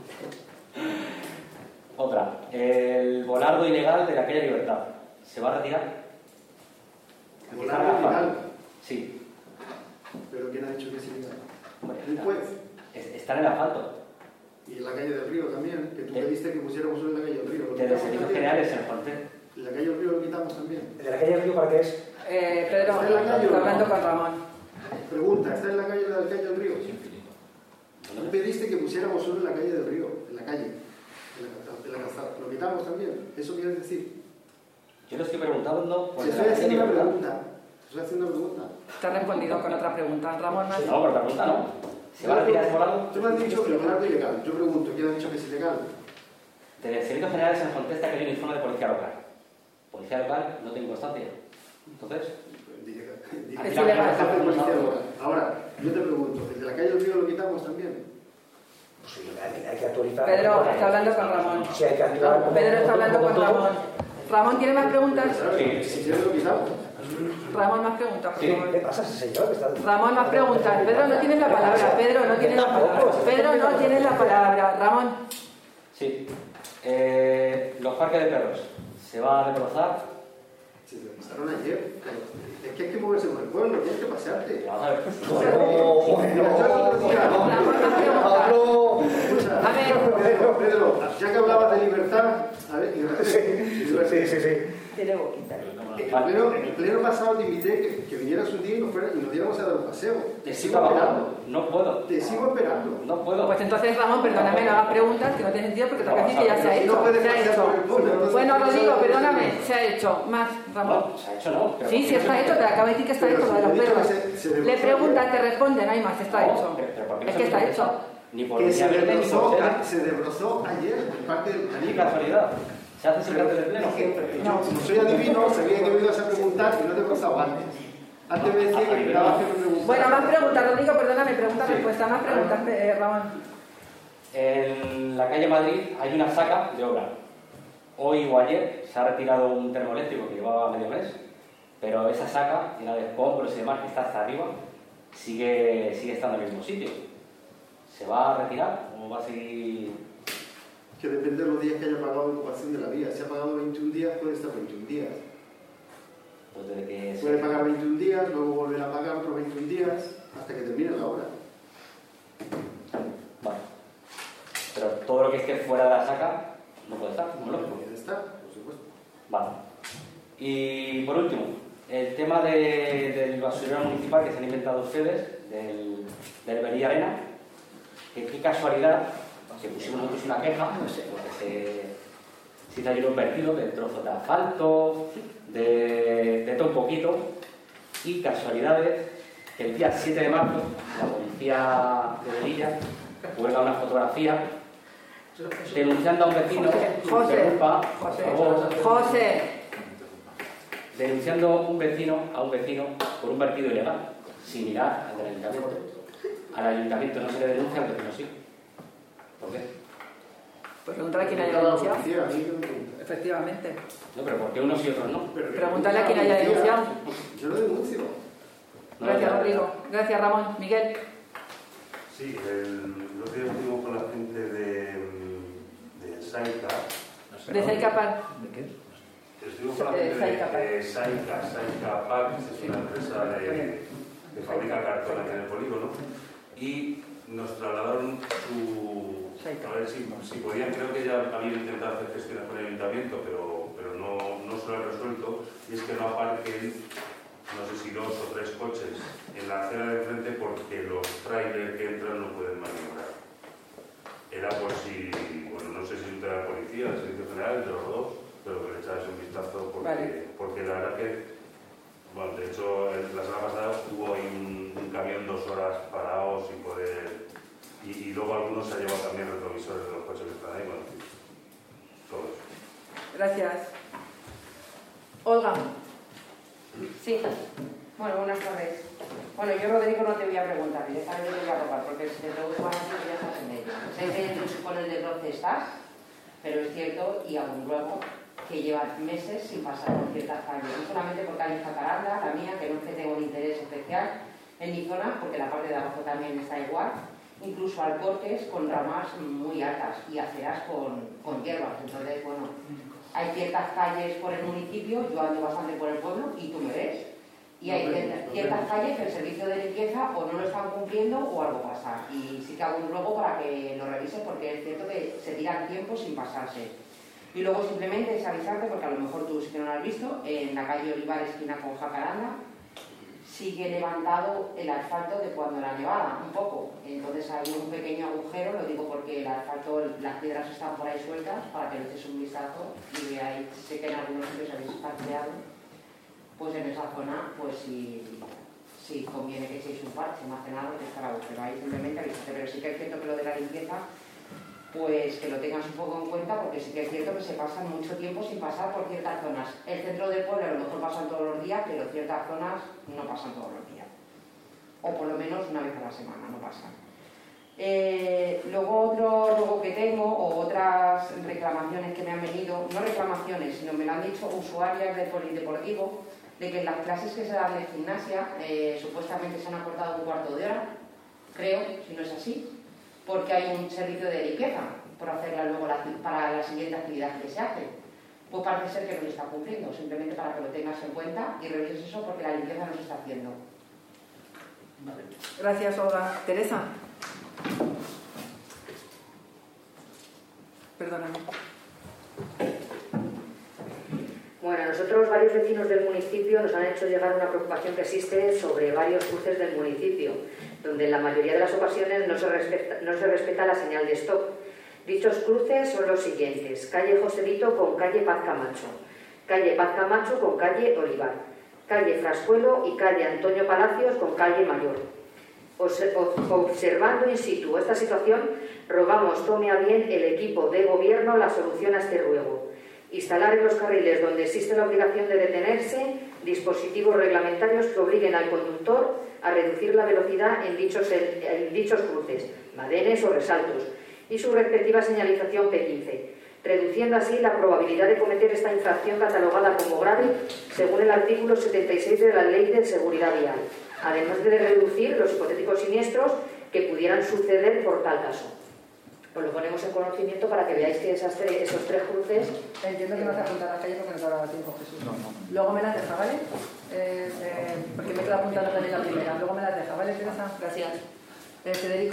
Speaker 10: Otra, el volardo ilegal de la calle Libertad. ¿Se va a retirar?
Speaker 12: ¿El volardo ilegal?
Speaker 10: Sí.
Speaker 12: ¿Pero quién ha dicho que es ilegal?
Speaker 10: Bueno,
Speaker 12: ¿Un juez?
Speaker 10: Está en el asfalto.
Speaker 12: Y en la calle del Río también, que tú pediste que pusiéramos uno en la calle del Río.
Speaker 10: De los servicios generales en el Ponte.
Speaker 12: ¿En la calle del Río lo quitamos también?
Speaker 6: ¿El de la calle del Río para qué es?
Speaker 1: Pedro, está hablando con Ramón.
Speaker 12: Pregunta, ¿está en la calle del Río? Tú pediste que pusiéramos uno en la calle del Río, en la calle, en la calzada. ¿Lo quitamos también? ¿Eso quieres decir?
Speaker 10: Yo le estoy preguntando...
Speaker 12: Te estoy haciendo una pregunta. Estoy haciendo una pregunta.
Speaker 1: Te ha respondido con otra pregunta. Ramón, más.
Speaker 10: No, por la pregunta no. ¿Se va a retirar ese volado?
Speaker 12: Tú me has dicho que el volado es ilegal. Yo pregunto, ¿quién ha dicho que es ilegal?
Speaker 10: De los servicios generales en contesta que hay un informe de policía local. Policía local no tiene constancia. Entonces...
Speaker 1: Es ilegal.
Speaker 12: Ahora, yo te pregunto, ¿el de la calle del Río lo quitamos también?
Speaker 6: Pues sí, hay que actualizar.
Speaker 1: Pedro está hablando con Ramón.
Speaker 6: Sí, hay que actualizar.
Speaker 1: Pedro está hablando con Ramón. Ramón, ¿tiene más preguntas?
Speaker 12: Sí, si quieres lo quitamos.
Speaker 1: Ramón, más preguntas, por favor.
Speaker 6: ¿Qué pasa, señor?
Speaker 1: Ramón, más preguntas. Pedro, no tienes la palabra. Pedro, no tienes la palabra. Pedro, no tienes la palabra. Ramón.
Speaker 10: Sí. Los parques de perros. ¿Se va a destrozar?
Speaker 12: Se empezaron ayer. Es que hay que moverse por el pueblo, tienes que pasearte.
Speaker 10: Vamos a ver.
Speaker 1: A ver.
Speaker 12: Pedro, ya que hablabas de libertad, a ver,
Speaker 6: Sí.
Speaker 3: Tiene boquita.
Speaker 12: En pleno pasado te invité que vinieras un día y nos diéramos a dar un paseo.
Speaker 10: Te sigo trabajando. No puedo.
Speaker 12: Te sigo esperando.
Speaker 10: No puedo.
Speaker 1: Pues entonces, Ramón, perdóname, no hagas preguntas que no tiene sentido porque tengo que decir que ya se ha hecho. Se ha hecho. Bueno, Rodrigo, perdóname, se ha hecho. Más, Ramón.
Speaker 10: No, se ha hecho no.
Speaker 1: Sí, sí está hecho, te acabo de decir que está hecho lo de los perros. Le preguntan, te responden, no hay más, está hecho. Es que está hecho.
Speaker 10: Ni por
Speaker 12: Que
Speaker 10: se
Speaker 12: desbrozó ayer el parque del
Speaker 10: Qué
Speaker 12: Caribe.
Speaker 10: casualidad. ¿Se hace sin del pleno?
Speaker 12: Como soy adivino, sabía que me ibas a preguntar y no te he pasado antes. Antes me decía que estaba haciendo preguntas.
Speaker 1: Bueno, más preguntas, Rodrigo, perdóname, pregunta-respuesta, más preguntas, Ramón.
Speaker 10: En la calle Madrid hay una saca de obra. Hoy o ayer se ha retirado un termoeléctrico que llevaba medio mes, pero esa saca, llena de escombros y demás, que está hasta arriba, sigue estando en el mismo sitio. ¿Se va a retirar o va a seguir...?
Speaker 12: Que depende de los días que haya pagado la ocupación de la vía. Si ha pagado 21 días, puede estar 21 días.
Speaker 10: Pues desde que
Speaker 12: puede pagar 21 días, luego volver a pagar otros 21 días, hasta que termine la obra.
Speaker 10: Vale. Pero todo lo que esté fuera de la saca no puede estar, como lógico.
Speaker 12: Puede estar, por supuesto.
Speaker 10: Vale. Y por último, el tema del basurero municipal que se han inventado ustedes, del Bería Arena, que qué casualidad, que pusimos nosotros una queja, no sé, porque se hizo allí un vertido de trozos de asfalto, de todo un poquito, y casualidades que el día 7 de marzo la policía de Melilla cuelga una fotografía denunciando a un vecino denunciando a un vecino por un vertido ilegal, similar al del ayuntamiento. Al ayuntamiento no se le denuncia, al vecino sí. ¿Por qué?
Speaker 1: Pues pregúntale a quién haya denunciado. Efectivamente.
Speaker 10: No, pero ¿por qué unos y otros no?
Speaker 1: Pregúntale a quién haya denunciado.
Speaker 12: Yo lo denuncio.
Speaker 1: Gracias, Rodrigo. Gracias, Ramón. Miguel.
Speaker 5: Sí, el otro día estuvimos con la gente de Saica.
Speaker 1: ¿De Saica Park?
Speaker 5: ¿De qué? Estuvimos con la gente de Saica Park, es una empresa que fabrica cartón aquí en el polígono, y nos trasladaron a ver si podían, creo que ya habían intentado hacer gestiones con el ayuntamiento, pero no se lo han resuelto, y es que no aparquen, no sé si 2 o 3 coches en la acera de enfrente porque los trailers que entran no pueden maniobrar. Era por si, bueno, no sé si un de la policía, del servicio general, de los dos, pero que le echabas un vistazo porque la verdad que, bueno, de hecho, la semana pasada estuvo ahí un camión 2 horas parados sin poder, y luego algunos se han llevado también retrovisores de los coches que están ahí, bueno, todo eso.
Speaker 1: Gracias. Olga.
Speaker 13: Sí. Bueno, buenas tardes. Bueno, yo, Rodrigo, no te voy a preguntar, directamente te voy a robar, porque si te pregunto más que ya estás en ello. Sé que no sé con el desbroce estás, pero es cierto, y aún luego, que llevan meses sin pasar por ciertas calles. No solamente porque hay Jacaranda, la mía, que no es que tenga un interés especial en mi zona, porque la parte de abajo también está igual, incluso alcorques con ramas muy altas y aceras con hierbas. Entonces, bueno, hay ciertas calles por el municipio, yo ando bastante por el pueblo y tú me ves, y hay ciertas calles que el servicio de limpieza o no lo están cumpliendo o algo pasa. Y sí que hago un ruego para que lo revises, porque es cierto que se tiran tiempo sin pasarse. Y luego simplemente es avisarte, porque a lo mejor tú sí que no lo has visto, en la calle Olivar, esquina con Jacaranda, sigue levantado el asfalto de cuando era nevada, un poco. Entonces hay un pequeño agujero, lo digo porque el asfalto, las piedras están por ahí sueltas, para que le eches un vistazo y veáis, sé que en algunos sitios habéis parcheado, pues en esa zona, pues si conviene que echéis un parche, más que nada, porque está el agujero ahí, simplemente avísate. Pero sí que es cierto que lo de la limpieza, pues que lo tengas un poco en cuenta, porque sí que es cierto que se pasan mucho tiempo sin pasar por ciertas zonas. El centro del pueblo a lo mejor pasan todos los días, pero ciertas zonas no pasan todos los días. O por lo menos una vez a la semana, no pasan. Luego otro ruego que tengo, o otras reclamaciones que me han venido, no reclamaciones, sino me lo han dicho usuarias del polideportivo, de que en las clases que se dan de gimnasia supuestamente se han acortado un cuarto de hora, creo, si no es así, porque hay un servicio de limpieza por hacerla luego para la siguiente actividad que se hace. Pues parece ser que no se está cumpliendo, simplemente para que lo tengas en cuenta y revises eso, porque la limpieza no se está haciendo.
Speaker 1: Vale. Gracias, Olga. Teresa. Perdóname.
Speaker 11: Bueno, nosotros, varios vecinos del municipio, nos han hecho llegar una preocupación que existe sobre varios cruces del municipio, donde en la mayoría de las ocasiones no se respeta la señal de stop. Dichos cruces son los siguientes: calle Joselito con calle Paz Camacho con calle Olivar, calle Frascuelo y calle Antonio Palacios con calle Mayor. Observando in situ esta situación, rogamos tome a bien el equipo de gobierno la solución a este ruego, Instalar en los carriles donde existe la obligación de detenerse dispositivos reglamentarios que obliguen al conductor a reducir la velocidad en dichos cruces, badenes o resaltos, y su respectiva señalización P15, reduciendo así la probabilidad de cometer esta infracción catalogada como grave según el artículo 76 de la Ley de Seguridad Vial, además de reducir los hipotéticos siniestros que pudieran suceder por tal caso. Os lo ponemos en conocimiento para que veáis que esos tres cruces...
Speaker 1: Entiendo que no te apuntas a las calles porque no te ha dado tiempo, Jesús.
Speaker 2: No.
Speaker 1: Luego me las deja, ¿vale? Porque me quedo apuntando también la primera. Luego me las deja, ¿vale, Teresa? Gracias. Federico.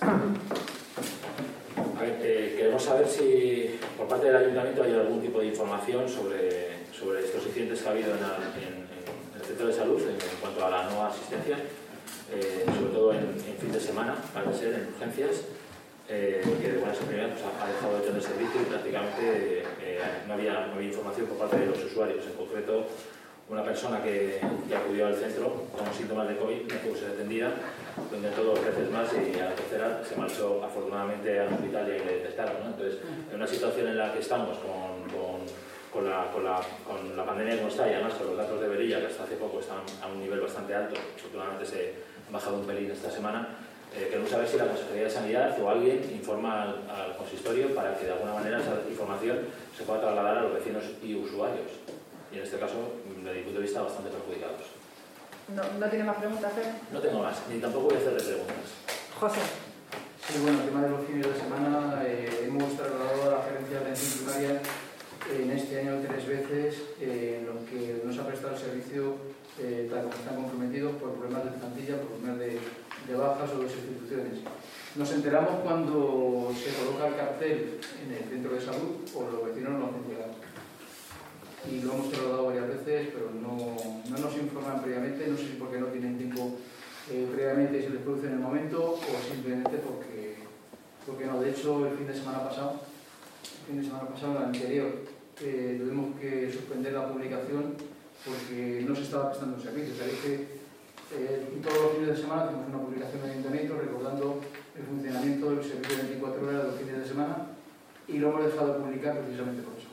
Speaker 8: A ver, queremos saber si por parte del Ayuntamiento hay algún tipo de información sobre estos incidentes que ha habido en el centro de salud en cuanto a la no asistencia, sobre todo en fin de semana, parece ser, en urgencias, que de buenas a primeras pues, ha dejado de tener servicio y prácticamente no había información por parte de los usuarios. En concreto, una persona que acudió al centro con síntomas de COVID no pudo ser atendida, lo intentó 2 veces más y a la tercera se marchó afortunadamente al hospital y ahí le detectaron, ¿no? Entonces, en una situación en la que estamos con la pandemia como está y además con los datos de Velilla, que hasta hace poco están a un nivel bastante alto, afortunadamente se han bajado un pelín esta semana, queremos saber si la Consejería de Sanidad o alguien informa al consistorio para que de alguna manera esa información se pueda trasladar a los vecinos y usuarios. Y en este caso, desde mi punto de vista, bastante perjudicados.
Speaker 1: ¿No tiene más preguntas, Fer?
Speaker 8: No tengo más, ni tampoco voy a hacerle preguntas.
Speaker 1: José.
Speaker 9: Sí, bueno, el tema de los fines de semana hemos trasladado a la Gerencia de Atención Primaria en este año 3 veces en lo que no se ha prestado el servicio tal como están comprometidos por problemas de plantilla, por problemas de bajas o de sustituciones. Nos enteramos cuando se coloca el cartel en el centro de salud o los vecinos nos hacen llegar. Y lo hemos trasladado varias veces, pero no nos informan previamente, no sé si porque no tienen tiempo previamente y se les produce en el momento o simplemente porque no. De hecho, el fin de semana pasado, el anterior, tuvimos que suspender la publicación porque no se estaba prestando un servicio. Sabéis que todos los fines de semana hacemos una publicación en el Ayuntamiento recordando el funcionamiento del servicio de 24 horas de los fines de semana y lo hemos dejado de publicar precisamente por eso.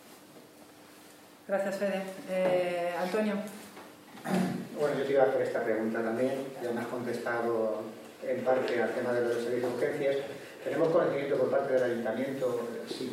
Speaker 1: Gracias, Fede. Antonio.
Speaker 7: Bueno, yo te iba a hacer esta pregunta también. Ya me has contestado en parte al tema de los servicios de urgencias. ¿Tenemos conocimiento por parte del Ayuntamiento si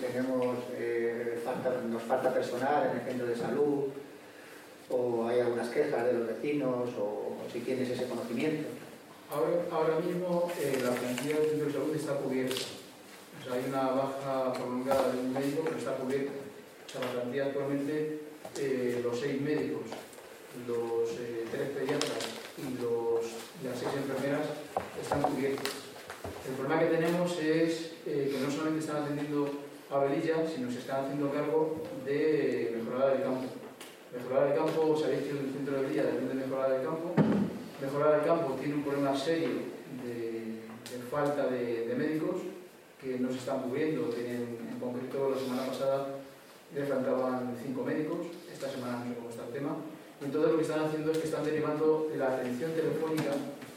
Speaker 7: nos falta personal en el centro de salud o hay algunas quejas de los vecinos o si tienes ese conocimiento?
Speaker 9: Ahora mismo la plantilla del centro de salud está cubierta. O sea, hay una baja prolongada de un médico, pero está cubierta. O sea, la plantilla actualmente, los 6 médicos, los 3 pediatras y las 6 enfermeras están cubiertos. El problema que tenemos es que no solamente están atendiendo a Velilla, sino se están haciendo cargo de Mejorada del Campo. Mejorada del Campo, sabéis que el centro de Velilla depende de Mejorada del Campo. Mejorada del Campo tiene un problema serio de falta de médicos que no se están cubriendo. En concreto, la semana pasada les faltaban 5 médicos, esta semana no sé cómo está el tema. Y entonces lo que están haciendo es que están derivando la atención telefónica,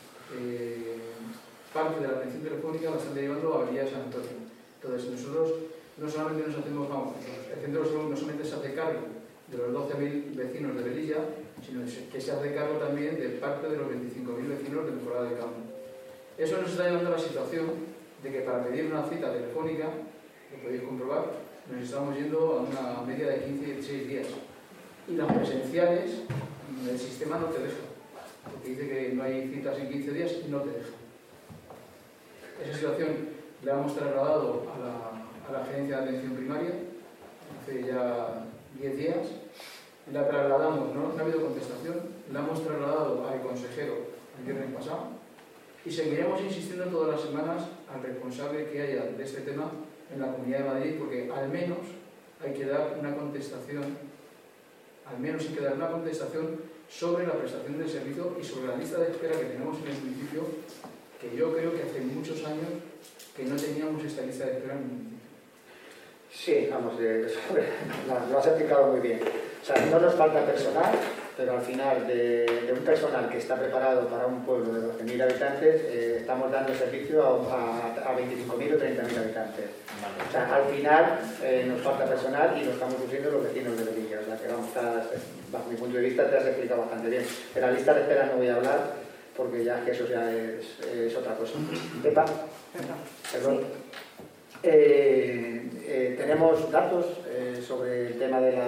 Speaker 9: parte de la atención telefónica la están derivando a Velilla de San Antonio. Entonces nosotros no solamente nos hacemos, el centro de salud no solamente se hace cargo de los 12.000 vecinos de Velilla, sino que se hace cargo también de parte de los 25.000 vecinos de Mejorada del Campo. Eso nos está llevando a la situación de que para pedir una cita telefónica, lo podéis comprobar, nos estamos yendo a una media de 15 y 16 días. Y las presenciales, el sistema no te deja, porque dice que no hay citas en 15 días y no te deja. Esa situación la hemos trasladado a la Gerencia de Atención Primaria hace ya 10 días. La trasladamos, no ha habido contestación, la hemos trasladado al consejero el viernes pasado y seguiremos insistiendo todas las semanas al responsable que haya de este tema en la Comunidad de Madrid, porque al menos hay que dar una contestación, sobre la prestación del servicio y sobre la lista de espera que tenemos en el municipio, que yo creo que hace muchos años que no teníamos esta lista de espera en el municipio.
Speaker 7: Sí, vamos, lo has explicado muy bien. O sea, no nos falta personal, pero al final de un personal que está preparado para un pueblo de 12.000 habitantes, estamos dando servicio a 25.000 o 30.000 habitantes. O sea, al final nos falta personal y lo estamos sufriendo los vecinos de Melilla. O sea, que vamos, bajo mi punto de vista te has explicado bastante bien. De la lista de espera no voy a hablar, porque ya que eso ya es otra cosa. Pepa, perdón. Tenemos datos sobre el tema de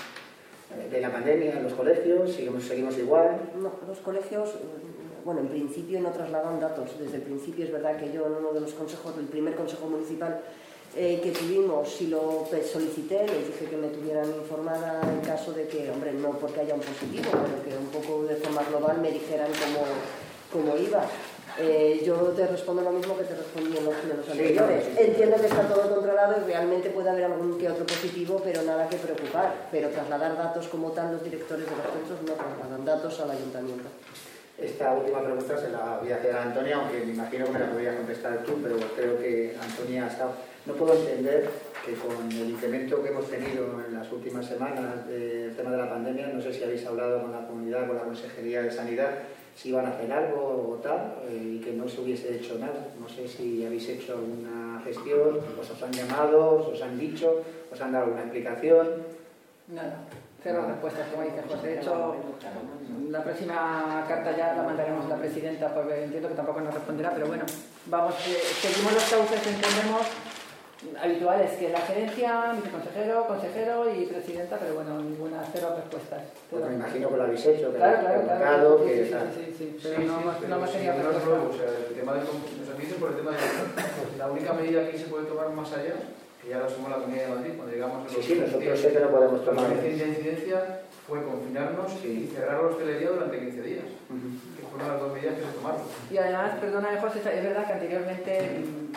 Speaker 7: la pandemia en los colegios, seguimos igual.
Speaker 3: No, los colegios, bueno, en principio no trasladan datos. Desde el principio es verdad que yo en uno de los consejos, el primer consejo municipal que tuvimos, si lo solicité, les dije que me tuvieran informada en caso de que, hombre, no porque haya un positivo, pero que un poco de forma global me dijeran cómo iba. Yo te respondo lo mismo que te respondí en los plenos anteriores. Sí, entiendo que está todo controlado y realmente puede haber algún que otro positivo, pero nada que preocupar. Pero trasladar datos como tal, los directores de los centros no trasladan datos al ayuntamiento.
Speaker 7: Esta última pregunta se la voy a hacer a Antonia, aunque me imagino que me la podrías contestar tú, pero creo que Antonia ha estado... No puedo entender que con el incremento que hemos tenido en las últimas semanas del tema de la pandemia, no sé si habéis hablado con la comunidad, con la Consejería de Sanidad, si iban a hacer algo o tal, y que no se hubiese hecho nada. No sé si habéis hecho alguna gestión, os han llamado, os han dicho, os han dado alguna explicación.
Speaker 1: Nada. Cero respuestas, como dice José. De hecho, la próxima carta ya la mandaremos a la presidenta, porque entiendo que tampoco nos responderá, pero bueno, vamos, seguimos los cauces que entendemos habituales, que la gerencia, viceconsejero, consejero y presidenta, pero bueno, ninguna, cero respuestas.
Speaker 7: Pues me imagino que lo habéis hecho, que
Speaker 1: claro,
Speaker 7: claro, que
Speaker 1: sí, pero no hemos tenido respuesta.
Speaker 9: O sea, el tema de los servicios, por el tema de la única medida que se puede tomar más allá, que ya lo asumo la Comunidad de Madrid, cuando llegamos a los
Speaker 7: nosotros sé que no podemos tomar.
Speaker 9: La incidencia fue confinarnos y cerrar la hostelería durante 15 días, que fueron las dos medidas que se tomaron.
Speaker 1: Y además, perdona José, es verdad que anteriormente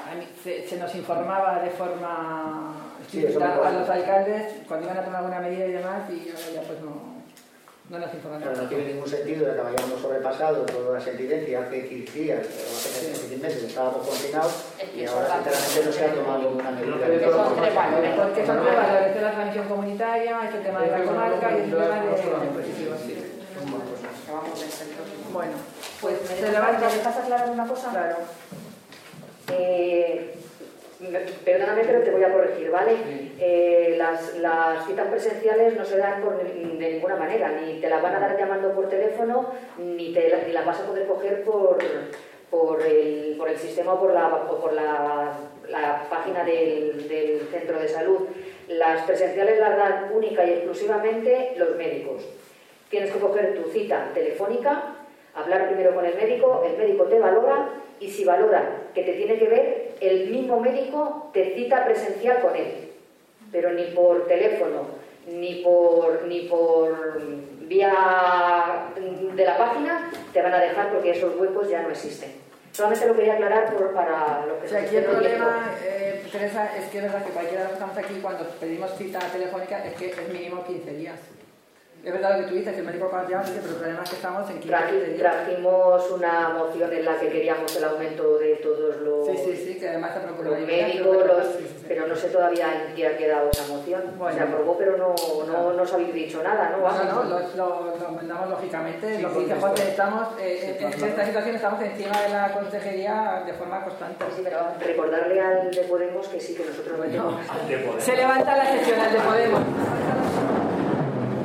Speaker 1: se nos informaba de forma explícita a los alcaldes cuando iban a tomar alguna medida y demás, y ahora ya pues no nos informan.
Speaker 7: Claro, no tiene ningún sentido de que hayamos sobrepasado todas las incidencias. Hace 15 días o hace 15 meses estábamos confinados y ahora sinceramente no se ha tomado ninguna medida.
Speaker 1: Porque son tres valores, la transmisión comunitaria, es el tema de la comarca y el tema de... Bueno, pues
Speaker 11: ¿me dejas aclarar una cosa?
Speaker 1: Claro.
Speaker 11: Perdóname, pero te voy a corregir, ¿vale? Las citas presenciales no se dan de ninguna manera, ni te las van a dar llamando por teléfono, ni las vas a poder coger por el sistema o por la página del centro de salud. Las presenciales las dan única y exclusivamente los médicos. Tienes que coger tu cita telefónica, hablar primero con el médico te valora y si valora que te tiene que ver, el mismo médico te cita presencial con él, pero ni por teléfono, ni por vía de la página te van a dejar porque esos huecos ya no existen. Solamente lo quería aclarar para lo que se
Speaker 1: aquí el problema, Teresa, es que es verdad que cualquiera de los que estamos aquí cuando pedimos cita telefónica es que es mínimo 15 días. Es verdad lo que tú dices, que el médico cuando llama, pero el problema es que estamos en 15 días.
Speaker 11: Trajimos una moción en la que queríamos el aumento de todos los,
Speaker 1: que además
Speaker 11: los médicos, pero no sé todavía en qué ha quedado esa moción. Bueno, se aprobó, pero no os habéis dicho nada, ¿no?
Speaker 1: Lo mandamos lógicamente. Lo que dice José, estamos en esta situación estamos encima de la consejería de forma constante.
Speaker 11: Sí, pero recordarle al de Podemos que sí, que nosotros no tenemos.
Speaker 1: Se levanta la sesión al de Podemos.